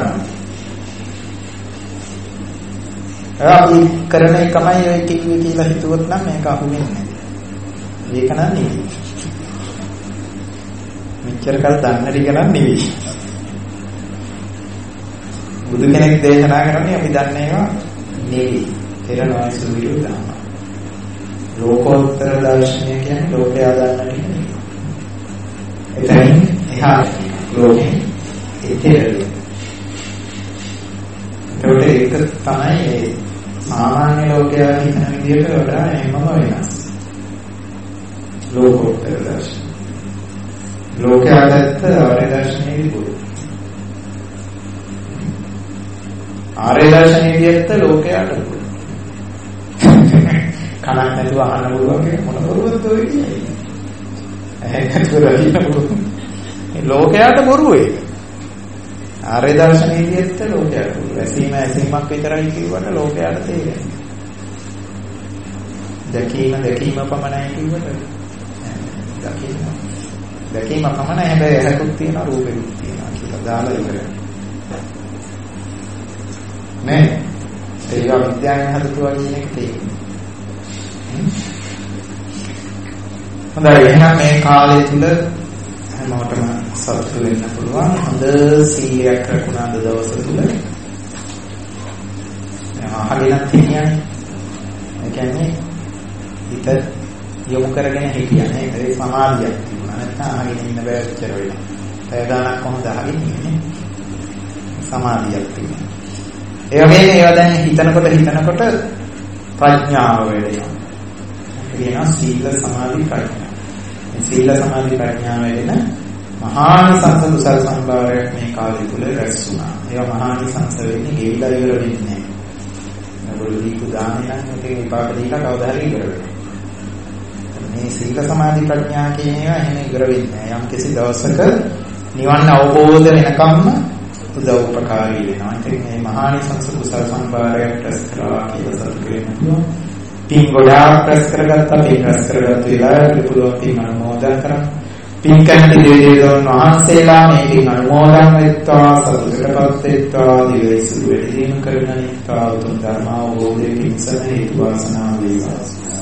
අපි කරන එකමයි ඔය කිව්වේ කියලා හිතුවොත් නම් මේක අහුවෙන්නේ නැහැ. ඒක නම් නෙවෙයි. මෙච්චර කල් දන්න ටික නම් නෙවෙයි. බුදු කෙනෙක් දේශනා කරන්නේ අපි දන්න ඒවා නෙවෙයි. තේර නොයසු විරු ධර්ම. ලෝකෝත්තර දර්ශනය කියන්නේ ලෝකයා දන්න ටික නෙවෙයි. එතනින් එහා ලෝකෙ ඉතිරෙන්නේ. ඒකට ඒක තමයි සාමාන්‍ය ලෝකයා හිතන විදිහට වඩා එහෙමම වෙනස්. ලෝකෝත්තර දර්ශනය. ලෝකයා දැක්ක ආර්ය දර්ශනයේදී බුදු. ආර්ය දර්ශනයේදීත් ලෝකයාට බුදු. කනක් නැතුව අහන්න පුළුවන් මොන බොරුවක්ද ඔය කියන්නේ? ඇහෙන් නැතුව රකින්න පුළුවන්. මේ ලෝකයාට බොරුව ඒක. ආර්ය දර්ශනයේදීත් ලෝකයාට බොරුව. ඇසීම ඇසීමක් විතරයි කියවට ලෝකයාට තේරෙන්නේ. දැකීම දැකීම පමණයි කියවට දකින්න. දැකීම පමණයි හැබැයි ඇහැකුත් තියෙනවා රූපෙකුත් තියෙනවා කියලා දාලා ඉවරයි. නේ ඒක විද්‍යාවෙන් හදපුවා කියන එක තියෙන්නේ. හොඳයි එහෙනම් මේ කාලය තුල හැමෝටම සතුටු වෙන්න පුළුවන් හොඳ සීලයක් රැකුණාද දවස තුල අහගෙන තියන්නේ ඒ කියන්නේ හිත යොමු කරගෙන හිටියා නේද ඒ සමාධියක් තිබුණා නැත්නම් අහගෙන ඉන්න බෑ උච්චර වෙනවා පැය ගානක් කොහොමද අහගෙන ඉන්නේ සමාධියක් තිබුණා ඒ වගේම ඒවා දැන් හිතනකොට හිතනකොට ප්‍රඥාව වැඩෙනවා කියනවා සීල සමාධි ප්‍රඥා. මේ සීල සමාධි ප්‍රඥා වේදෙන මහානිසංස කුසල සම්භාරයක් මේ කාලය තුල රැස් වුණා. ඒවා මහානිසංස වෙන්නේ ගෙවිලා ඉවර වෙන්නේ නැහැ. ඒගොල්ලෝ දීපු දානේ නම් ඒකේ විපාක දීලා කවදා හරි ඉවර වෙනවා. මේ සීල සමාධි ප්‍රඥා කියන ඒවා එහෙම ඉවර වෙන්නේ නැහැ. යම් කිසි දවසක නිවන් අවබෝධ වෙනකම්ම උදව් උපකාරී වෙනවා. ඉතින් මේ මහානිසංස කුසල සම්භාරයක් රැස් කරලා කියලා සතුට වෙනවා. පින් ගොඩාක් රැස් කරගත්තා පින් රැස් කරගත්ත වෙලාවට පුළුවන් පින් අනුමෝදන් කරන්න. පින් කැමති දෙවියන් වහන්සේලා මේ පින් අනුමෝදන් වෙත්වා සතුටටපත් වෙත්වා දිවයිසුරු වෙදීම කරගනිත්වා උතුම් ධර්ම අවබෝධයේ පිණිසම හේතු වාසනා වේවා.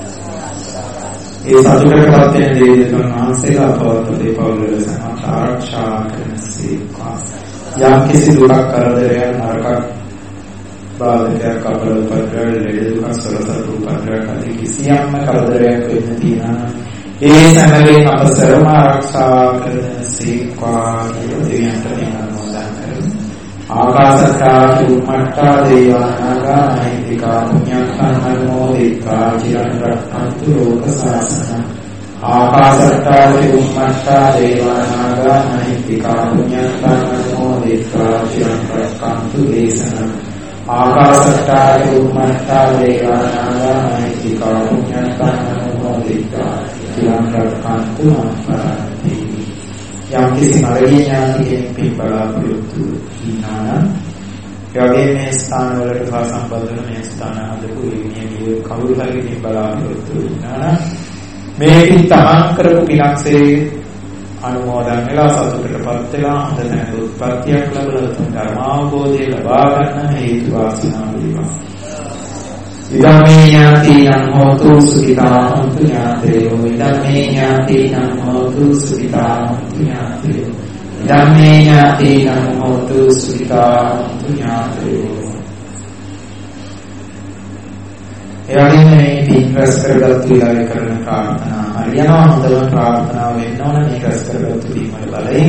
ඒ සතුටටපත් වෙන දෙවියන් වහන්සේලා පවත්වලේ පවුලේ සමාචාරක්ෂා කරනසේකවා. යම් කිසි දුකක් කරදරයක් නරකක් බාධකයක් අපල උපද්‍රව ලෙඩ දුක සරසතු උපද්‍රව කදී කිසියම්ම කරදරයක් වෙන්න තියනවා ඒ සැමයෙන් අප සරම ආරක්ෂා කරන සීක්වා කියන දෙවියන්ට නිමෝදන් කරමු ආකාශත්තා චුම්මත්තා දේවානාගා මහිත්‍තිකා පුඤ්ඤං අනුමෝදිතා චිරන් රක්ඛන්තු ලෝක සාසනං ආකාශත්තා චුම්මත්තා දේවානාගා මහිත්‍තිකා පුඤ්ඤං අනුමෝදිතා චිරන් රක්ඛන්තු දේශනං ආකාශත්තා චුම්මත්තා දේවානාගා මහිත්‍තිකා පුඤ්ඤං අනුමෝදිතා චිරන් රක්ඛන්තු අපරාති යම් කිසි මරණීය ඥාතිකෙක් පින් බලාපොරොත්තු හිනානම් ඒ වගේ මේ ස්ථාන වලට සම්බන්ධ වෙන මේ ස්ථාන හදපු ඉන්නේ කවුරු හරි පින් බලාපොරොත්තු හිනානම් මේකින් තමන් කරපු පිනක්සේ අනුමෝදන් වෙලා සතුටටපත් වෙලා හොඳ තැනක උත්පත්තියක් ලැබලා උතුම් ධර්මාවබෝධය ලබා ගන්න හේතු වාසනා වේවා. ඉදම්මේ ඥාතිනම් හෝතු සුඛිතා හොන්තු ඥාතයෝ ඉදම්මේ ඥාතිනම් හෝතු සුඛිතා හොන්තු ඥාතයෝ ඉදම්මේ ඥාතිනම් හෝතු සුඛිතා හොන්තු ඥාතයෝ. එවැනිම මේ පින් රැස් කරගත් විලාය කරන ප්‍රාර්ථනා හරියනවා. හොඳම ප්‍රාර්ථනාව වෙන්න ඕන මේ රැස් කරගත් පින් වල බලයෙන්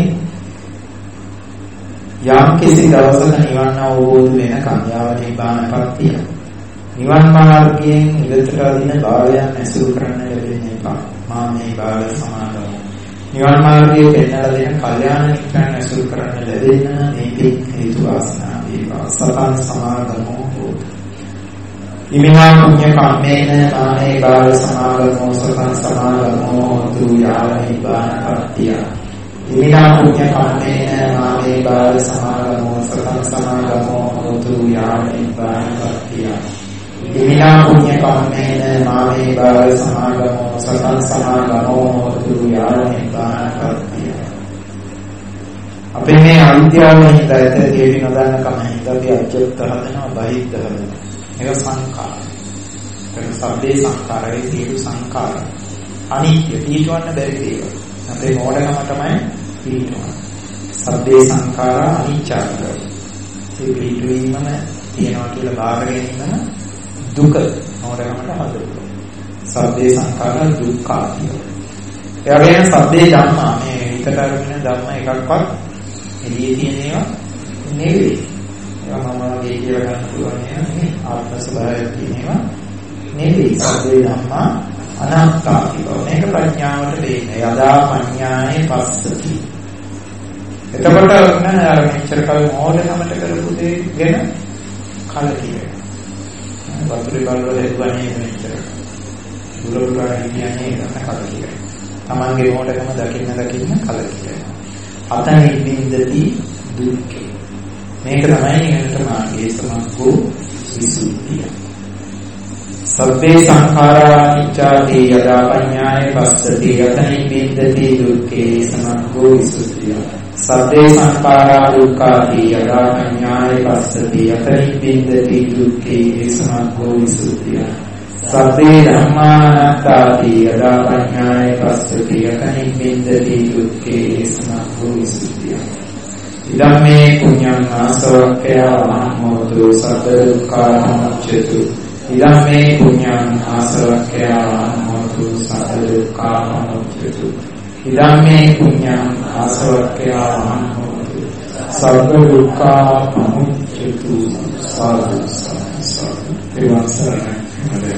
යම් කිසි දවසක නිවන් අවබෝධ වෙන කන්‍යාව නිබ්බානපත්තිය නිවන් මාර්ගයෙන් ඉවතට අදින බාලයන් ඇසුරු කරන්න ලැබෙන්නේ එපා. මා මේ බාල සමාදම නිවන් මාර්ගයේ පෙන්වලා දෙන කල්යාණ මිත්‍රයන් ඇසුරු කරන්න ලැබෙන මේ පින් හේතු වාසනා වේවා. සතන් සමාගමෝ හෝතු. ඉමිනා පුඤ්ඤ කම්මේන මානේ බාල සමාගමෝ සතං සමාගමෝ හෝතු යාව නිබ්බානපත්තිය. ඉමිනා පුඤ්ඤ කම්මේන මානේ බාල සමාගමෝ සතං සමාගමෝ හෝතු යාව නිබ්බානපත්තිය. ඉමිනා පුඤ්ඤ කම්මේන මානේ බාල සමාගමෝ සතං සමාගමෝ හෝතු යාව නිබ්බානපත්තිය. අපේ මේ අවිද්‍යාවෙන් හිතට තේරෙන්නේ නොදන්න කම හිතේ අජ්ජත් හදනවා බහිද්ද හදනවා. ඒක සංඛාර. ඒක සබ්බේ සංඛාරයේ සියලු සංඛාර අනිත්‍ය පිටවන්න බැරි දේවල්. අපේ මොඩකම තමයි පිටවන්නේ. සබ්බේ සංඛාර අනිච්චයි. ඒ පිටවීමම තියනවා කියලා බාහිර ගැනීමම දුක මොඩකමට හදනවා. සබ්බේ සංඛාර දුක්ඛාතිය. ඒ වගේම සබ්බේ ධම්මා මේ හිතට අරගෙන ධම්ම එකක්වත් එළියේ තියෙන ඒවා නෙවෙයි. මම මේ කියලා ගන්න පුළුවන් නේ ආත්ම ස්වභාවය කියනවා නෙවෙයි. සබ්බේ ධම්මා අනාත්තාති බව. මේක ප්‍රඥාවට දෙන්නේ. යදා පඤ්ඤායේ පස්සති. එතකොට නේද අර මෙච්චර කල් මොඩකමට කරපු දේ ගැන කලකිරෙනවා. වතුරේ බලවල හෙවන්නේ මෙච්චර. දුරදුරා කියන්නේ නැත්නම් කලකිරෙනවා. Tamange මොඩකම දකින්න දකින්න කලකිරෙනවා. අතනින් බින්දති දුක්ඛේ. මේක තමයි නිවනට මාර්ගයේ සමග්ගෝ විසුද්ධිය. සබ්බේ සංඛාරා අනිච්චාති යදා පඤ්ඤාය පස්සති යතනින් බින්දති දුක්ඛේ සමග්ගෝ විසුද්ධිය. සබ්බේ සංඛාරා දුක්ඛාති යදා පඤ්ඤාය පස්සති යතනින් බින්දති දුක්ඛේ සමග්ගෝ විසුද්ධිය. සබ්බේ ධම්මානාත්තාති යදා පඤ්ඤාය පස්සති යතනින් බින්දති දුක්ඛේ සමග්ගෝ විසුද්ධිය. ඉදම්මේ පුඤ්ඤං ආසවක්ඛයා මහෝතු සබ්බ දුක්ඛාමුච්චතු. ඉදම්මේ පුඤ්ඤං ආසවක්ඛයා මහෝතු සබ්බ දුක්ඛාමුච්චතු. ඉදම්මේ පුඤ්ඤං ආසවක්ඛයා මහෝතු සබ්බ දුක්ඛාමුච්චතු. සාදු සාදු. ඒ වන්සරයි.